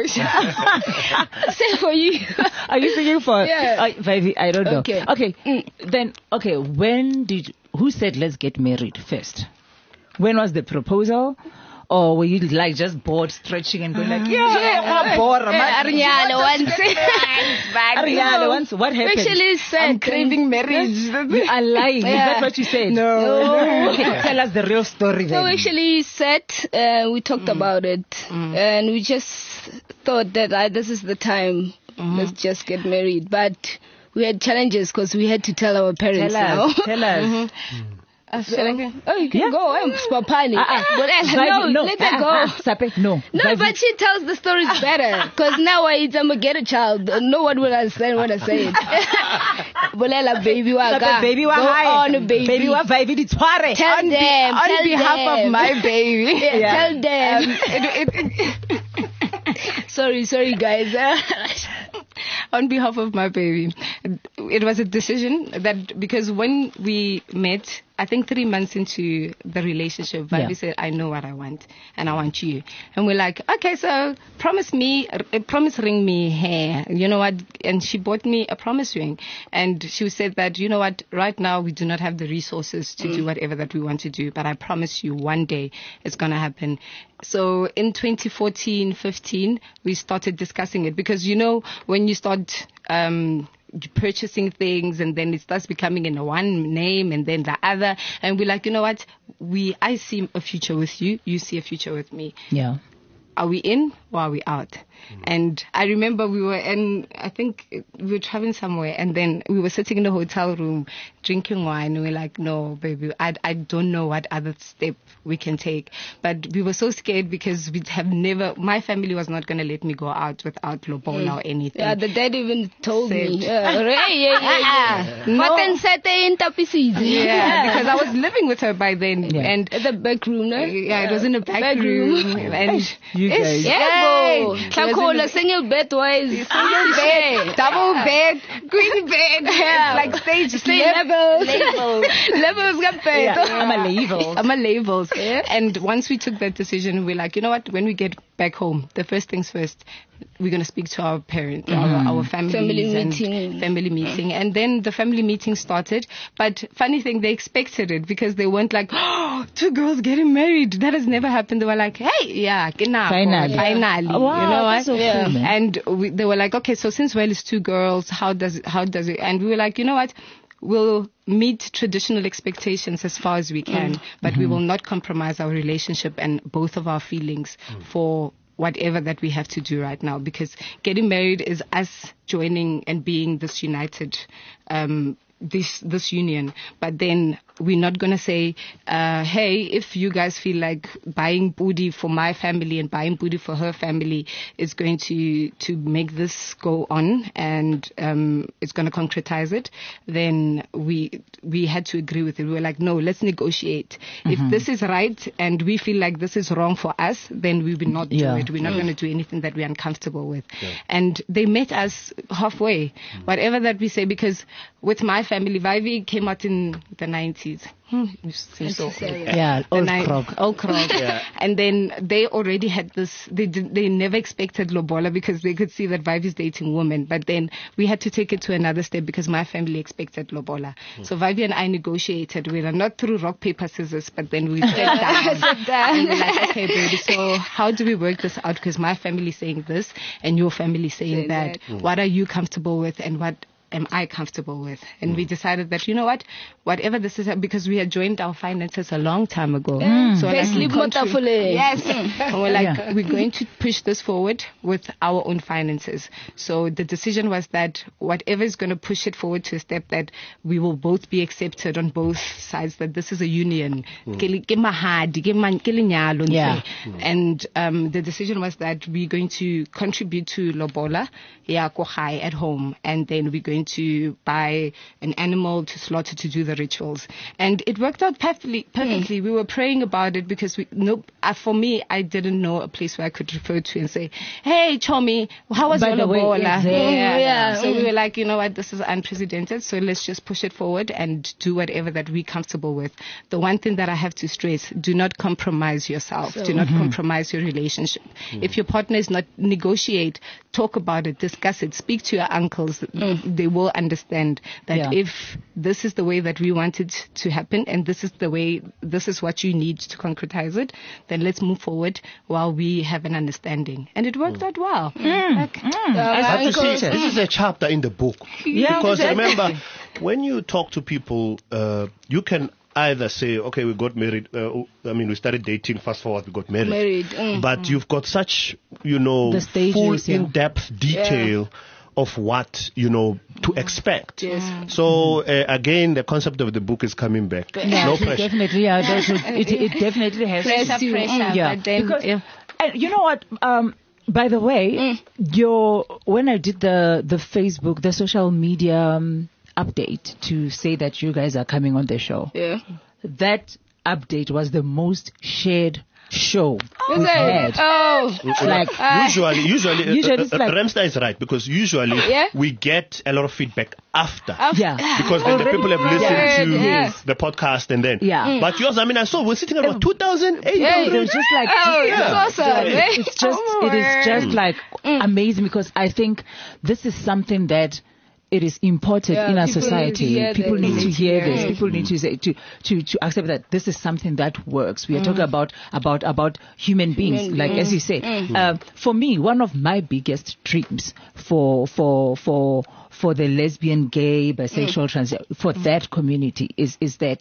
Say for you. Are you singing for? Yeah. Uh, Vivi, I don't know. Okay. Okay. Then, okay. When did? Who said let's get married first? When was the proposal? Or were you like just bored, stretching and going like, yeah, I'm bored. Ariana once. Ariana, once what happened? Actually said. I'm craving marriage. You are lying. Is Yeah. that what you said? No. Okay, tell us the real story So then. actually sat, uh, we talked about it, and we just thought that uh, this is the time. Let's just get married. But we had challenges because we had to tell our parents. Tell us. now. Tell us. Mm-hmm. Uh, shall I go? Oh, you can Yeah. go. I'm Spapani. Uh-uh. But, uh, Vibe- no, let her uh-uh, go. uh-uh. Sape, no. No, Vibe- but she tells the stories better. Because now I, I'm going to get a child. No one will understand what I said. Bolela baby wa Sape, ka. baby wa Go hae. on, baby. Baby wa baby di tshware. Tell on, be- them. on tell behalf them. of my baby. Yeah, Yeah. Tell them. Um, it, it, it, sorry, sorry, guys. on behalf of my baby, it was a decision that because when we met, I think three months into the relationship, Vivi Yeah. said, I know what I want and I want you. And we're like, okay, so promise me, uh, promise ring me hair. You know what? And she bought me a promise ring. And she said that, you know what, right now we do not have the resources to do whatever that we want to do. But I promise you one day it's going to happen. So in twenty fourteen, fifteen, we started discussing it because, you know, when you start, um, purchasing things and then it starts becoming in one name and then the other, and we're like, you know what, we I see a future with you, you see a future with me. Yeah. Are we in or are we out? And I remember we were in, I think we were traveling somewhere, and then we were sitting in the hotel room drinking wine, and we were like, no, baby, I, I don't know what other step we can take. But we were so scared because we have never, my family was not going to let me go out without lobola or anything. Yeah, the dad even told Said- me. Yeah, yeah, yeah, yeah. No. But then set in tapisizi. Yeah, because I was living with her by then. Yeah. And At the back room, no? yeah, it was in a back, Back room. room. And You It's- guys. Yeah, Yay! go. It was in Tlakola, the- single bed wise. Single bed, double bed, queen bed, Yeah. like stage Say levels. levels. Levels got bed. Yeah, I'm a labels. I'm a labels. Yeah. And once we took that decision, we're like, you know what? When we get back home, the first things first, we're going to speak to our parents, our, our families. Family and meeting. Family meeting. And then the family meeting started. But funny thing, they expected it because they weren't like, oh, two girls getting married. That has never happened. They were like, hey, yeah, genau, Finally. finally. Oh, wow, you know that's what? so cool, man. And we, they were like, okay, so since well it's two girls, how does it, how does it? And we were like, you know what? We'll meet traditional expectations as far as we can, but we will not compromise our relationship and both of our feelings for whatever that we have to do right now, because getting married is us joining and being this united, um, this this union. But then we're not going to say, uh, hey, if you guys feel like buying booty for my family and buying booty for her family is going to to make this go on and um, it's going to concretize it, then we we had to agree with it. We were like, no, let's negotiate. If this is right and we feel like this is wrong for us, then we will not Yeah. do it. We're not going to do anything that we're uncomfortable with. And they met us halfway, whatever that we say, because with my family, Vivi came out in the nineties. Hmm, you seem so old. Yeah, The old ni- croc. Old croc. And then they already had this, they did, they never expected lobola because they could see that Vivi is dating women. But then we had to take it to another step because my family expected lobola. So Vivi and I negotiated with her, not through rock, paper, scissors, but then we sat down. And we're like, okay, baby, so how do we work this out? Because my family is saying this and your family is saying Say that. that. What are you comfortable with and what am I comfortable with? And we decided that, you know what, whatever this is, because we had joined our finances a long time ago. So like, Payslip we control- motafule. Yes. And we're like, Yeah. we're going to push this forward with our own finances. So the decision was that whatever is going to push it forward to a step that we will both be accepted on both sides, that this is a union. Ke le- ke mahadi, ke man- ke lenyalo Yeah. ntle. And um, the decision was that we're going to contribute to lobola, yeah, ko gae at home, and then we're going to buy an animal to slaughter to do the rituals. And it worked out perfectly. Perfectly. We were praying about it because we, nope, uh, for me, I didn't know a place where I could refer to and say, hey, Chomi, how was By your the way, lobola? is there- Yeah. Yeah. So we were like, you know what, this is unprecedented, so let's just push it forward and do whatever that we're comfortable with. The one thing that I have to stress, do not compromise yourself. Do not compromise your relationship. If your partner is not, negotiate, talk about it, discuss it, speak to your uncles. They will understand that Yeah. if this is the way that we want it to happen and this is the way, this is what you need to concretize it, then let's move forward while we have an understanding. And it worked out well. Like, But you see, uncles. this is a chapter in the book. Yeah, because exactly. remember, when you talk to people, uh, you can either say, okay, we got married. Uh, I mean, we started dating. Fast forward, we got married. Married. Mm. But you've got such, you know, The stages, full yeah. in-depth detail of what, you know, to expect. Yes. So uh, again, the concept of the book is coming back. Yeah, No pressure. definitely. Yeah, that would- it, it definitely has. Pressure, you. pressure. Yeah, But then, because yeah. and you know what? Um, by the way, your when I did the the Facebook, the social media um, update to say that you guys are coming on the show, Yeah. that update was the most shared show we've Okay. had. Oh. Like usually, usually, Usually uh, it's uh, like- Ramstar is right, because usually Yeah. we get a lot of feedback after. yeah, Because then the Already people have listened to Yeah. the podcast and then. Yeah. Mm. But yours, I mean, I saw we're sitting at about two thousand eight Yeah, it hundred. was just like Oh, Yeah. it's awesome. eh? it's just Oh, it is just word. like amazing, because I think this is something that it is important Yeah, in our people need to society. hear People this. need to hear Yeah. this. People need to say, to to to accept that this is something that works. We are talking about about about human beings, Human like as you say. Uh, for me, one of my biggest dreams for for for for the lesbian, gay, bisexual, trans for that community is is that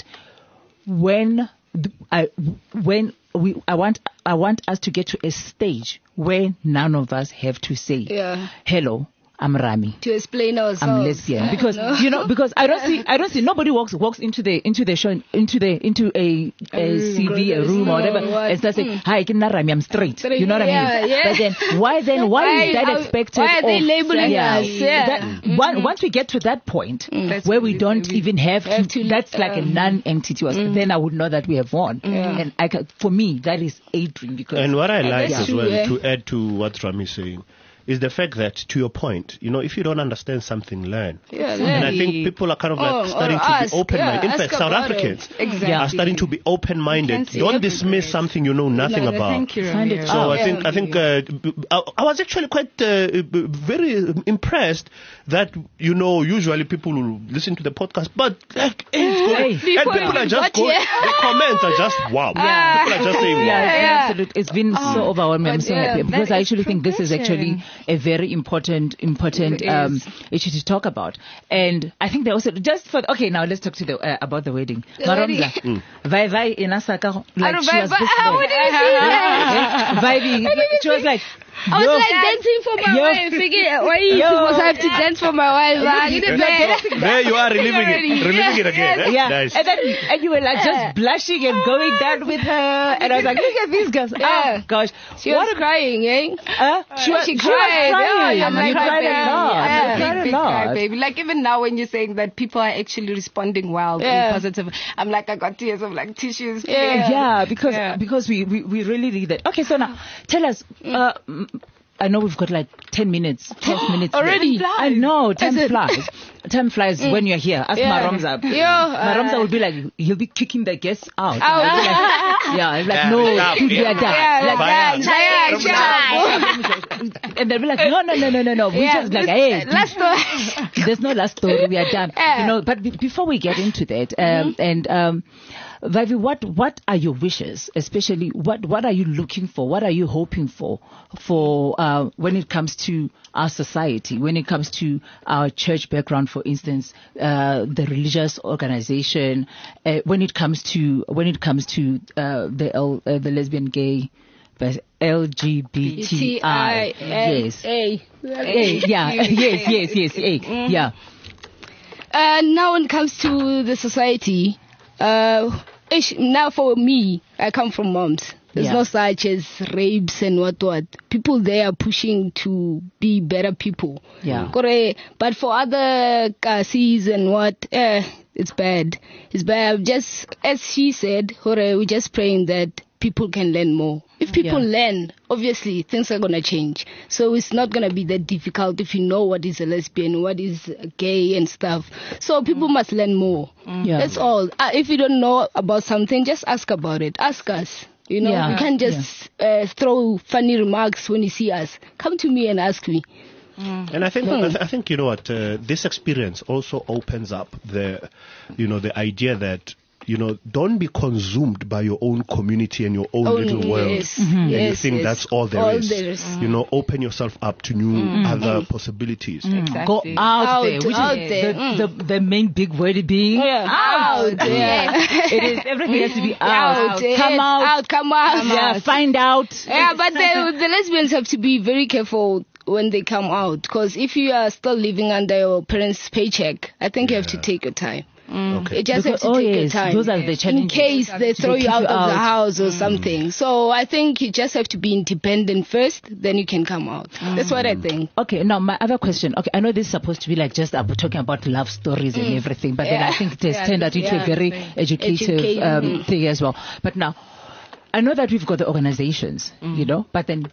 when th- I when we I want I want us to get to a stage where none of us have to say, Yeah. hello, I'm Rami, To explain ourselves. I'm lesbian, because you know because I don't see I don't see nobody walks walks into the into the show into the into a, a room, C V, a room or whatever, or what. and starts saying, hi, I'm Rami, I'm straight. Straight, You know what I yeah, mean? yeah. But then why then why, Why- is that how- expected? why are they of- labeling yeah, us? Yeah. that- one- once we get to that point That's where we really- don't we even have, have to, to, that's like a um, non-entity to us, then I would know that we have won. And I can, for me, that is a dream, because And what I like that's as true, well, eh? to add to what Rami is saying, is the fact that, to your point, you know, if you don't understand something, learn. Yeah, And learn. I think people are kind of like Oh, starting or to ask, be open-minded. yeah, In fact, ask South about it. Africans Exactly. are starting to be open-minded. You can see Don't every dismiss grade. something you know nothing No, about. Thank you, Find it Ramiro. So out. I think I think uh, I, I was actually quite uh, very impressed that, you know, usually people will listen to the podcast, but like, Hey. and people are just What, going, yeah. the comments are just wow. Yeah. People are just saying wow. Yeah, it's been Yeah. absolute. It's been so overwhelming. I'm but so yeah, happy, because that I is actually think this is actually a very important, important It um, is. issue to talk about. And I think they also just for okay. Now let's talk to the uh, about the wedding. Maromza, Mm. vai vai in Asaka, like she was Vai- this How way. did you see that? Vibey, she was like, I was yo, like dancing for my Yo. wife. Forget why you Yo. supposed to have to dance for my wife. Ah, you did bad. There you are reliving it, Already. reliving it again. eh? yeah, Nice. and then and you were like just blushing and going down with her, and I was like, look at these girls. Yeah. Oh gosh, She was crying, eh? Uh, she, was, she she cried. was crying. Yeah, you I'm like, cried a crybaby. lot. Yeah. You cried Big, a big lot. cry, baby. Like even now when you're saying that people are actually responding well Yeah. and positive, I'm like, I got tears of like tissues. Yeah. Yeah, because Yeah. because we, we, we really need that. Okay, so now tell us. Uh, mm, I know we've got like ten minutes, twelve minutes Already? left. I know time Is it? flies. Time flies when you're here. Ask Yeah. Maromza. Yeah, Maromza uh, will be like, he'll be kicking the guests out. Out. I'll be like, yeah, I'll be like, Yeah, no, yeah, dude, we are yeah. done. Yeah, Like, like Bye. that. Chaya, chaya. and they'll be like, no, no, no, no, no, no. We Yeah, just like, this- hey, last story. there's no last story. We are done. Yeah. You know, but be- before we get into that, um, and um, Vivi, what what are your wishes? Especially, what what are you looking for? What are you hoping for for uh, when it comes to our society? When it comes to our church background, for instance, uh, the religious organization. Uh, when it comes to when it comes to uh, the L, uh, the lesbian, gay, but L G B T I. Yes. A. A, yeah. Yes. Yes. Yes. A. Yeah. Uh, now when it comes to the society, uh, ish, now for me, I come from moms. There's Yeah. no such as rapes and what what. People there are pushing to be better people. Yeah. Correct. But for other C's and what, eh, it's bad. It's bad. Just as she said, Hore, we're just praying that people can learn more. If people Yeah. learn, obviously things are gonna change. So it's not gonna be that difficult if you know what is a lesbian, what is gay and stuff. So people must learn more. Yeah. That's all. Uh, if you don't know about something, just ask about it. Ask us. You know, Yeah. you can't just uh, throw funny remarks when you see us. Come to me and ask me. And I think I, th- I think you know what uh, this experience also opens up the, you know, the idea that you know, don't be consumed by your own community and your own Oh, little world. yes. And you Yes, think yes. that's all there All is. there is. You know, open yourself up to new other possibilities. Exactly. Go out, Out, there, which out is there. the, Mm. the, the main big word being Yeah. out. Out, yeah. It is, everything has to be out. Out, yes, Come out. out, come out. Yeah, find out. Yeah, but the, the lesbians have to be very careful when they come out, because if you are still living under your parents' paycheck, I think you have to take your time. Okay. You just Because- have to oh take your yes, time. those are the In challenges. case they throw keep you out you of the out. house or something. So I think you just have to be independent first, then you can come out. That's what I think. Okay, now my other question. Okay, I know this is supposed to be like just about talking about love stories and everything, but then Yeah. I think it has Yeah, turned out into a yeah. very educative Educative, um, mm. thing as well. But now, I know that we've got the organizations, you know, but then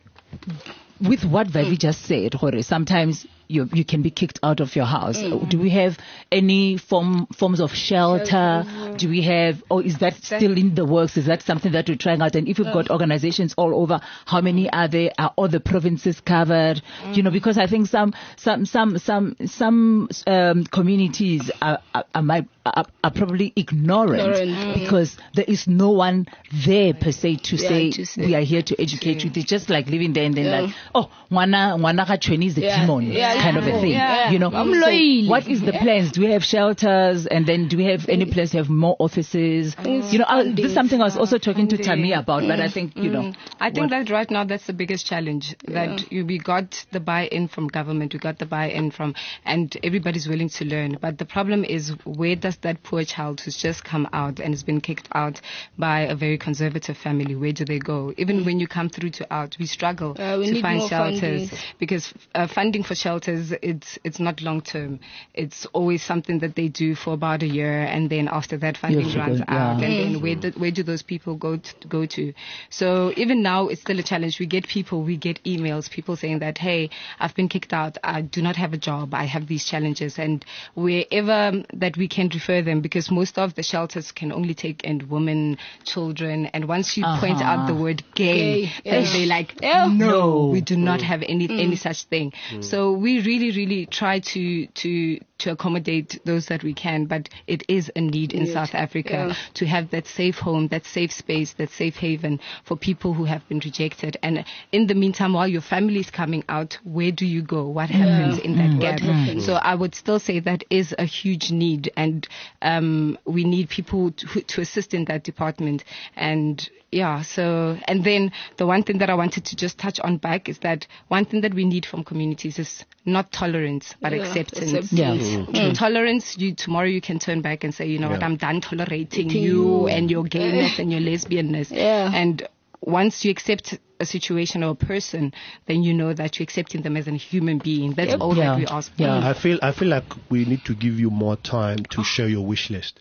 with what Vivi just said, Jorge, sometimes you you can be kicked out of your house. Do we have any form forms of shelter? Do we have, or is that still in the works? Is that something that we're trying out? And if we've got organizations all over, how many are there? Are all the provinces covered? You know, because I think some some some some some um, communities are are, are, might- are are probably ignorant Ignorant, because there is no one there per se to, Yeah, say, to say. we are here to educate you. They're just like living there and then Yeah. like, oh, Wana Wana Kachweni is the Yeah. demon, Yeah, kind of a yeah. thing. Yeah. You know, I'm So loyal. what is the plans? Do we have shelters, and then do we have any plans to have more offices? You know, I, this is something I was also talking to Tammy about, but I think you know, I think what- that right now that's the biggest challenge, that you, we got the buy-in from government, we got the buy-in from, and everybody's willing to learn. But the problem is, where does that poor child who's just come out and has been kicked out by a very conservative family, where do they go? Even when you come through to out, we struggle Uh, we to need find more shelters funding. because uh, funding for shelters, it's it's not long term. It's always something that they do for about a year, and then after that funding Yes, you runs go- out, yeah. and then where do, where do those people go to, go to? So even now, it's still a challenge. We get people, we get emails, people saying that, hey, I've been kicked out, I do not have a job, I have these challenges, and wherever that we can refer them, because most of the shelters can only take in women, children, and once you point Uh-huh. out the word gay, Gay, then yeah. they like, Yeah. no, No. we do not have any any such thing. So we really, really try to to to accommodate those that we can, but it is a need in Need. South Africa Yeah. to have that safe home, that safe space, that safe haven for people who have been rejected. And in the meantime, while your family is coming out, where do you go? What happens in that gap? happens? So I would still say that is a huge need, and um, we need people to, to assist in that department. And yeah, so, and then the one thing that I wanted to just touch on back is that one thing that we need from communities is not tolerance, but Yeah, acceptance. acceptance. Yeah. Mm. Tolerance, you tomorrow you can turn back and say, you know what, Yeah. I'm done tolerating Hating you you. and your gayness and your lesbianness. Yeah. And once you accept a situation or a person, then you know that you're accepting them as a human being. That's all Yeah. that we ask for. Yeah. I feel I feel like we need to give you more time to share your wish list.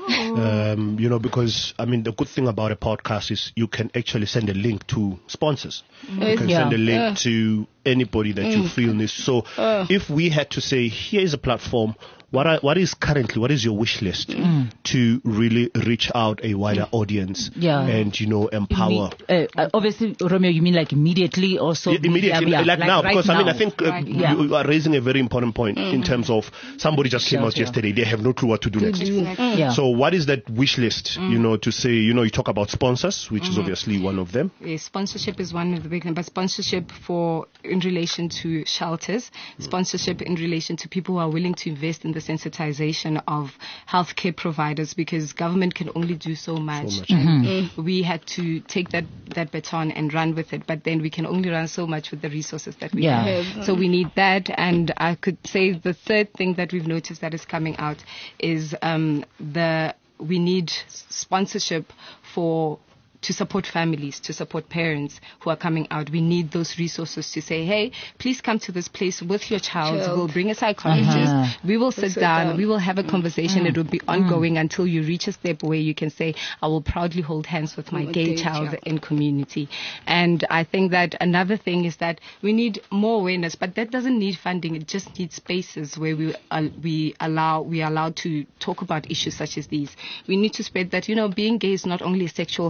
Um, you know, because I mean, the good thing about a podcast is you can actually send a link to sponsors. You can Yeah. send a link Yeah. to anybody that you feel needs. So, if we had to say, here is a platform. What are, what is currently, what is your wish list to really reach out a wider audience Yeah. and, you know, empower? Uh, uh, obviously, Romeo, you mean like immediately also? Yeah, immediately, Yeah, yeah, like, now, right because I mean, I now. think uh, Right you, now. you are raising a very important point in terms of somebody just came out Shelter. yesterday. They have no clue what to do next. Yeah. So, what is that wish list? You know, to say, you know, you talk about sponsors, which is obviously one of them. Yes, sponsorship is one of the big things, but sponsorship for in relation to shelters, sponsorship in relation to people who are willing to invest in the sensitization of healthcare providers, because government can only do so much. much. And we had to take that, that baton and run with it, but then we can only run so much with the resources that we Yeah. have. So we need that. And I could say the third thing that we've noticed that is coming out is um, the we need sponsorship for to support families, to support parents who are coming out. We need those resources to say, hey, please come to this place with your child. Child. We'll bring a psychologist. Uh-huh. We will sit, sit down. down. We will have a conversation. It will be ongoing until you reach a step where you can say, I will proudly hold hands with my With gay gay child child. in community. And I think that another thing is that we need more awareness, but that doesn't need funding. It just needs spaces where we uh, we allow we are allowed to talk about issues such as these. We need to spread that, you know, being gay is not only a sexual thing. We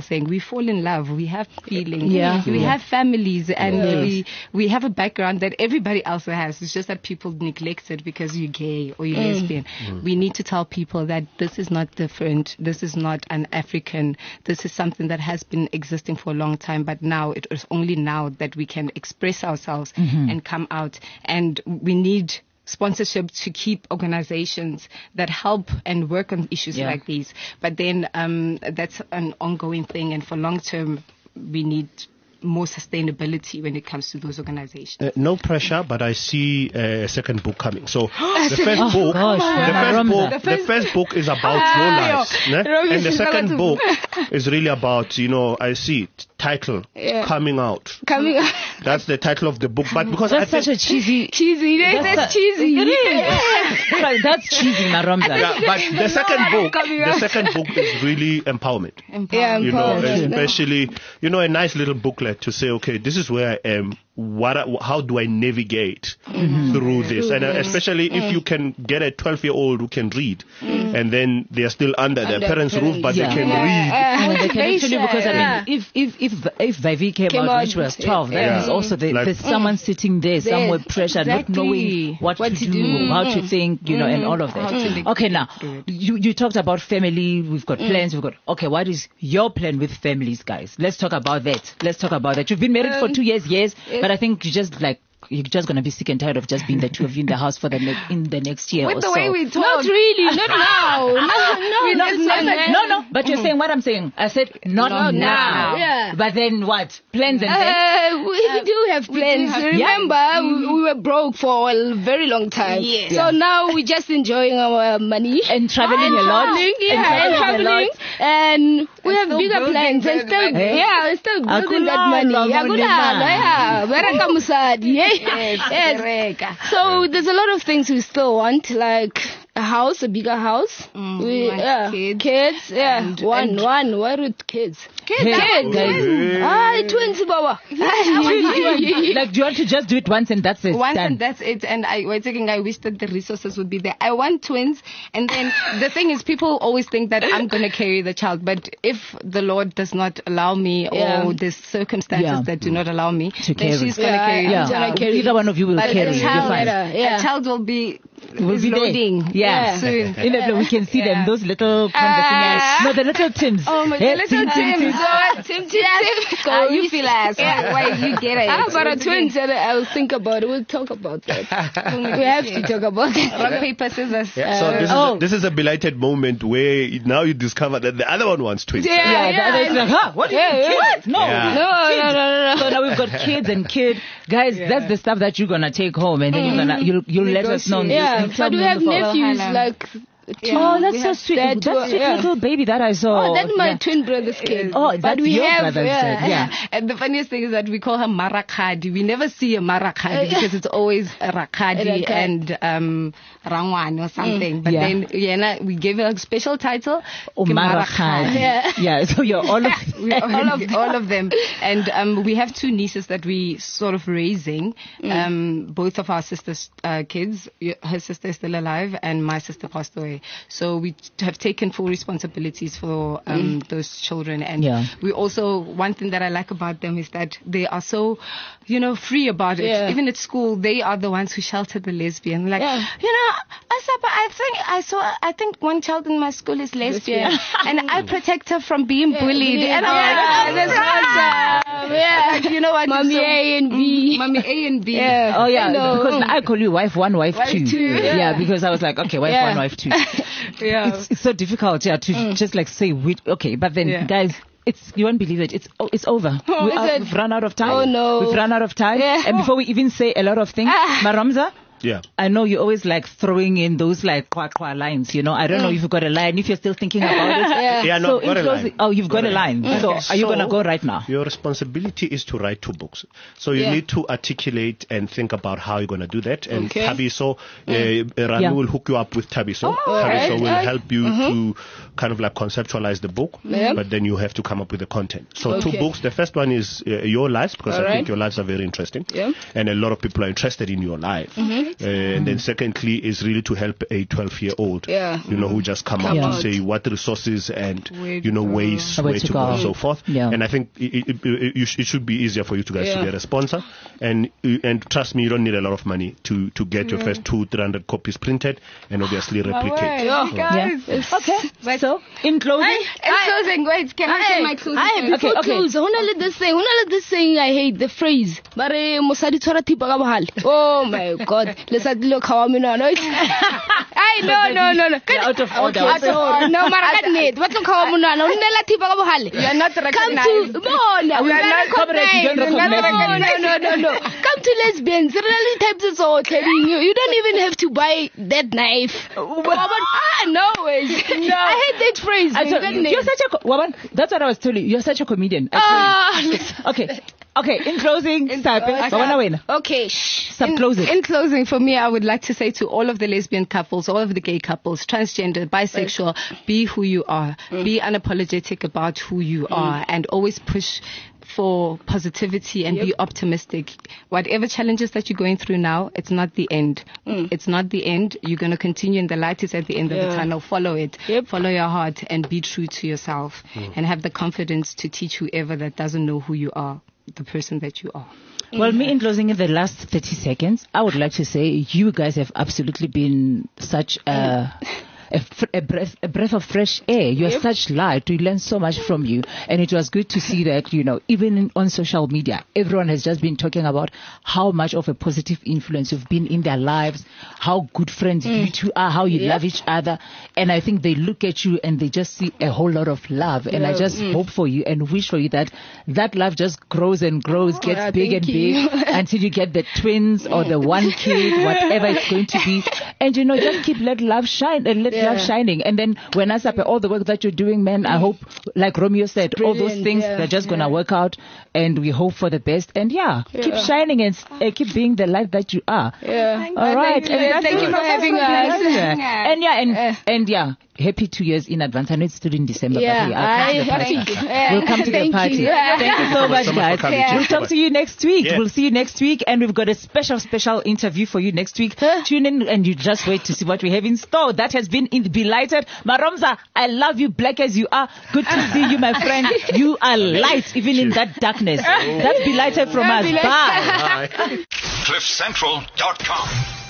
fall in love, we have feelings, Yeah. we Yeah. have families, and Yes. we we have a background that everybody else has. It's just that people neglect it because you're gay or you're lesbian. We need to tell people that this is not different. This is not an African. This is something that has been existing for a long time, but now it is only now that we can express ourselves and come out. And we need sponsorship to keep organizations that help and work on issues Yeah. like these. But then um, that's an ongoing thing, and for long term, we need more sustainability when it comes to those organizations. Uh, no pressure, but I see uh, a second book coming. So the first Oh, book, gosh, the Mama first Ramza. book, The the first- first book is about your lives, ne? Romy, and the she's second about book to- is really about, you know, I see it, title Yeah. coming out. Coming out. That's the title of the book. But because That's I such a think, cheesy. Cheesy. That's, That's that's a- cheesy. It is. Right, that's cheesy, Maromza. yeah, but the second book, coming the out. second book is really empowerment. Yeah, You know, empowerment. especially, you know, a nice little booklet to say, okay, this is where I am. What? I- How do I navigate through this? And uh, especially if you can get a twelve-year-old who can read, and then they are still under, their Under parents' roof, but Yeah. they can Yeah, read. uh, Well, they can they actually, because I share. mean, if if if if Vivi came, Came out out, when she was twelve, that yeah. means also the, Like- there's someone sitting there, There, somewhere pressure, not exactly. knowing what, What to to do, do. how to think, you know, and all of How to that. live- Okay, now do it. you you talked about family. We've got plans. We've got okay. What is your plan with families, guys? Let's talk about that. Let's talk about that. You've been married for Um, two years, yes, yes. but I think you just like. You're just gonna be sick and tired of just being the two of you in the house for the ne- in the next year With or the so. way we talk, Not really. Not now. No, no, We no, just no, said no, that- No, no, but you're saying what I'm saying. I said not, Not now. now. Yeah. But then what? Plans and then? Uh, we, we do have plans. have Remember, we, we were broke for a very long time. Yes. So now we're just enjoying our money. And traveling and a lot. traveling, yeah, And and traveling a traveling, lot. and we And have still bigger building plans, and that still, money. yeah, and still building that Akulala, money. Molima. Akulala, yeah, Bereka Musadi, yeah, yes. Bereka. So there's a lot of things we still want, like a house, a bigger house. Mm, we, want yeah, kids. kids, yeah, And- one, and- one. Why with kids? Kids, Hey, Kids. guys. Ah, twins, Baba. Like, do you want to just do it once and that's it? Once Done. and that's it. And I was thinking, I wish that the resources would be there. I want twins. And then the thing is, people always think that I'm going to carry the child. But if the Lord does not allow me, Yeah. or there's circumstances Yeah. that do not allow me, To then carry. she's going to Yeah, carry yeah. the child. carry Either one of you will But carry a it. You're child, fine. Yeah. a child will be, Will is be there. loading. Yeah. Soon. In the, we can see them, Yeah. those little conversing. No, the little Tims. Oh my, Hey, the little Tim, Tim, Tim. Tim. So, Tim, Tim, Tim. Ah, you feel as, Yeah. why you get it. How about a twins? And I'll think about it. We'll talk about that. we have to talk about it. Rock, paper, scissors. Yeah, so this, oh. is a, this is a belated moment where now you discover that the other one wants twins. Yeah, Yeah, yeah. the other is like, huh? What? Yeah, yeah. Kids? No. Yeah. No, no, no, no, So no. now we've got kids and kid. Guys, that's the stuff that you're gonna take home and then you're gonna, you'll, you'll let us know. Negotiate. Yeah, and tell but we me have before. nephews Hannah. like. two. Oh, that's We so have sweet. that That too, sweet yeah. little baby that I saw. Oh, that's my Yeah. twin brother's kid. Oh, but that's we your have, brother's yeah. kid. Yeah. And the funniest thing is that we call her Marakadi. We never see a Marakadi because it's always a Rakadi Rakadi. and um, Rangwan or something. But Yeah. then yeah, we gave her a special title. Oh, Ke Marakad. Yeah. Yeah, so you're all of We- all of all of them, and um, we have two nieces that we sort of raising. Um, both of our sisters' uh, kids. Her sister is still alive, and my sister passed away. So we t- have taken full responsibilities for um, those children. And Yeah. we also, one thing that I like about them is that they are so, you know, free about it. Yeah. Even at school, they are the ones who shelter the lesbian. Like, Yeah. you know, Asapa, I think I saw. I think one child in my school is lesbian, and I protect her from being bullied. And I'm like, Yeah, oh, that's awesome. yeah. Like, you know what? Mommy So- A and B. Mommy A and B. Yeah. Oh yeah, I know. because I call you wife one, wife, Wife two. two, Yeah. yeah. because I was like, okay, wife Yeah. one, wife two. Yeah. It's, it's so difficult, yeah, to just like say, we, okay, but then Yeah. guys, it's you won't believe it. It's oh, it's over. Oh, we is are, it? we've run out of time. Oh, no. We've run out of time. Yeah. And before we even say a lot of things, Ah. Maramza, Yeah. I know you always like throwing in those like kwa kwa lines, you know. I don't know if you've got a line, if you're still thinking about it. Yeah. Yeah, no, so got in a closing- line. oh, you've got, a line. So are you So, gonna go right now? Your responsibility is to write two books. So you Yeah. need to articulate and think about how you're going to do that. And Okay. Tabiso, uh, Rami Yeah. will hook you up with Tabiso. Oh, Tabiso alright, will alright. help you to kind of like conceptualize the book, Yeah. but then you have to come up with the content. So two Okay. books. The first one is uh, your lives, because I Alright. think your lives are very interesting. Yeah. And a lot of people are interested in your life. Right. Uh, and then secondly is really to help a twelve-year-old, Yeah. you know, who just come Come out out. to say what resources and, Where you know, to go. ways Where where to to go go. and so forth. Yeah. And I think it, it, it, you sh- it should be easier for you to guys Yeah. to get a sponsor. And and trust me, you don't need a lot of money to, to get your first two, three hundred copies printed and obviously replicate. Oh, Oh. guys. Yeah. Okay. But- So, in closing, I, in closing, wait, can I say my closing? I first? before Okay, okay. close, I wanna let this thing, I wanna let this thing. I hate the phrase. But eh, mosadi tshwara thipa ka bohale. Oh my God, let's at look how I'm no. I no no no no. You're out of order. Okay, out of order. No, mara ka net. What look how I'm no. No, nela thipa ka bohale. You are not Come recognized. to no, no, We are not comrades, you don't no, recognize no, no, no, no. Come to lesbians. Really types of you. You don't even have to buy that knife. Ah, no ways. No. I hate that phrase. I man. told- That you're name. such a, co- Waban, that's what I was telling you. You're such a comedian. I Ah, told you. Okay. Okay. In closing, stop. uh, Waban wena. okay. Shh. Stop closing. In closing, for me, I would like to say to all of the lesbian couples, all of the gay couples, transgender, bisexual, be who you are. Be unapologetic about who you are and always push for positivity and be optimistic. Whatever challenges that you're going through now, it's not the end. It's not the end. You're going to continue and the light is at the end of the Yeah. tunnel. Follow it. Yep. Follow your heart and be true to yourself and have the confidence to teach whoever that doesn't know who you are, the person that you are. Well, me in closing in the last thirty seconds, I would like to say you guys have absolutely been such a, a, fr- a breath, a breath of fresh air. You are such light. We learned so much from you. And it was good to see that, you know, even in, on social media, everyone has just been talking about how much of a positive influence you've been in their lives, how good friends you two are, how you Yep. love each other. And I think they look at you and they just see a whole lot of love. And I Yeah. just hope for you and wish for you that that love just grows and grows, gets yeah, big and thank you. big until you get the twins or the one kid, whatever it's going to be. And you know, just keep let love shine and let Yeah. love shining. And then when I say all the work that you're doing, man, I hope, like Romeo said, all those Brilliant, things yeah. they're just gonna work out. And we hope for the best. And yeah, keep Yeah. shining and uh, keep being the light that you are. Yeah. All right. Thank you. And that's Thank it. you for having us. Yeah. And yeah, and Uh. and yeah, happy two years in advance. I know it's still in December, Yeah, but hey, I'll come to the I- party. yeah. We'll come to the Thank party. you. Yeah. Thank you so much, so much guys. for coming. Yeah. Cheers. We'll talk to you next week. Yeah. We'll see you next week, and we've got a special, special interview for you next week. Huh? Tune in, and you just wait to see what we have in store. That has been in Belighted. Maromza, I love you, black as you are. Good to see you, my friend. You are light, even in that darkness. That's Belighted from us. Bye. Bye. cliff central dot com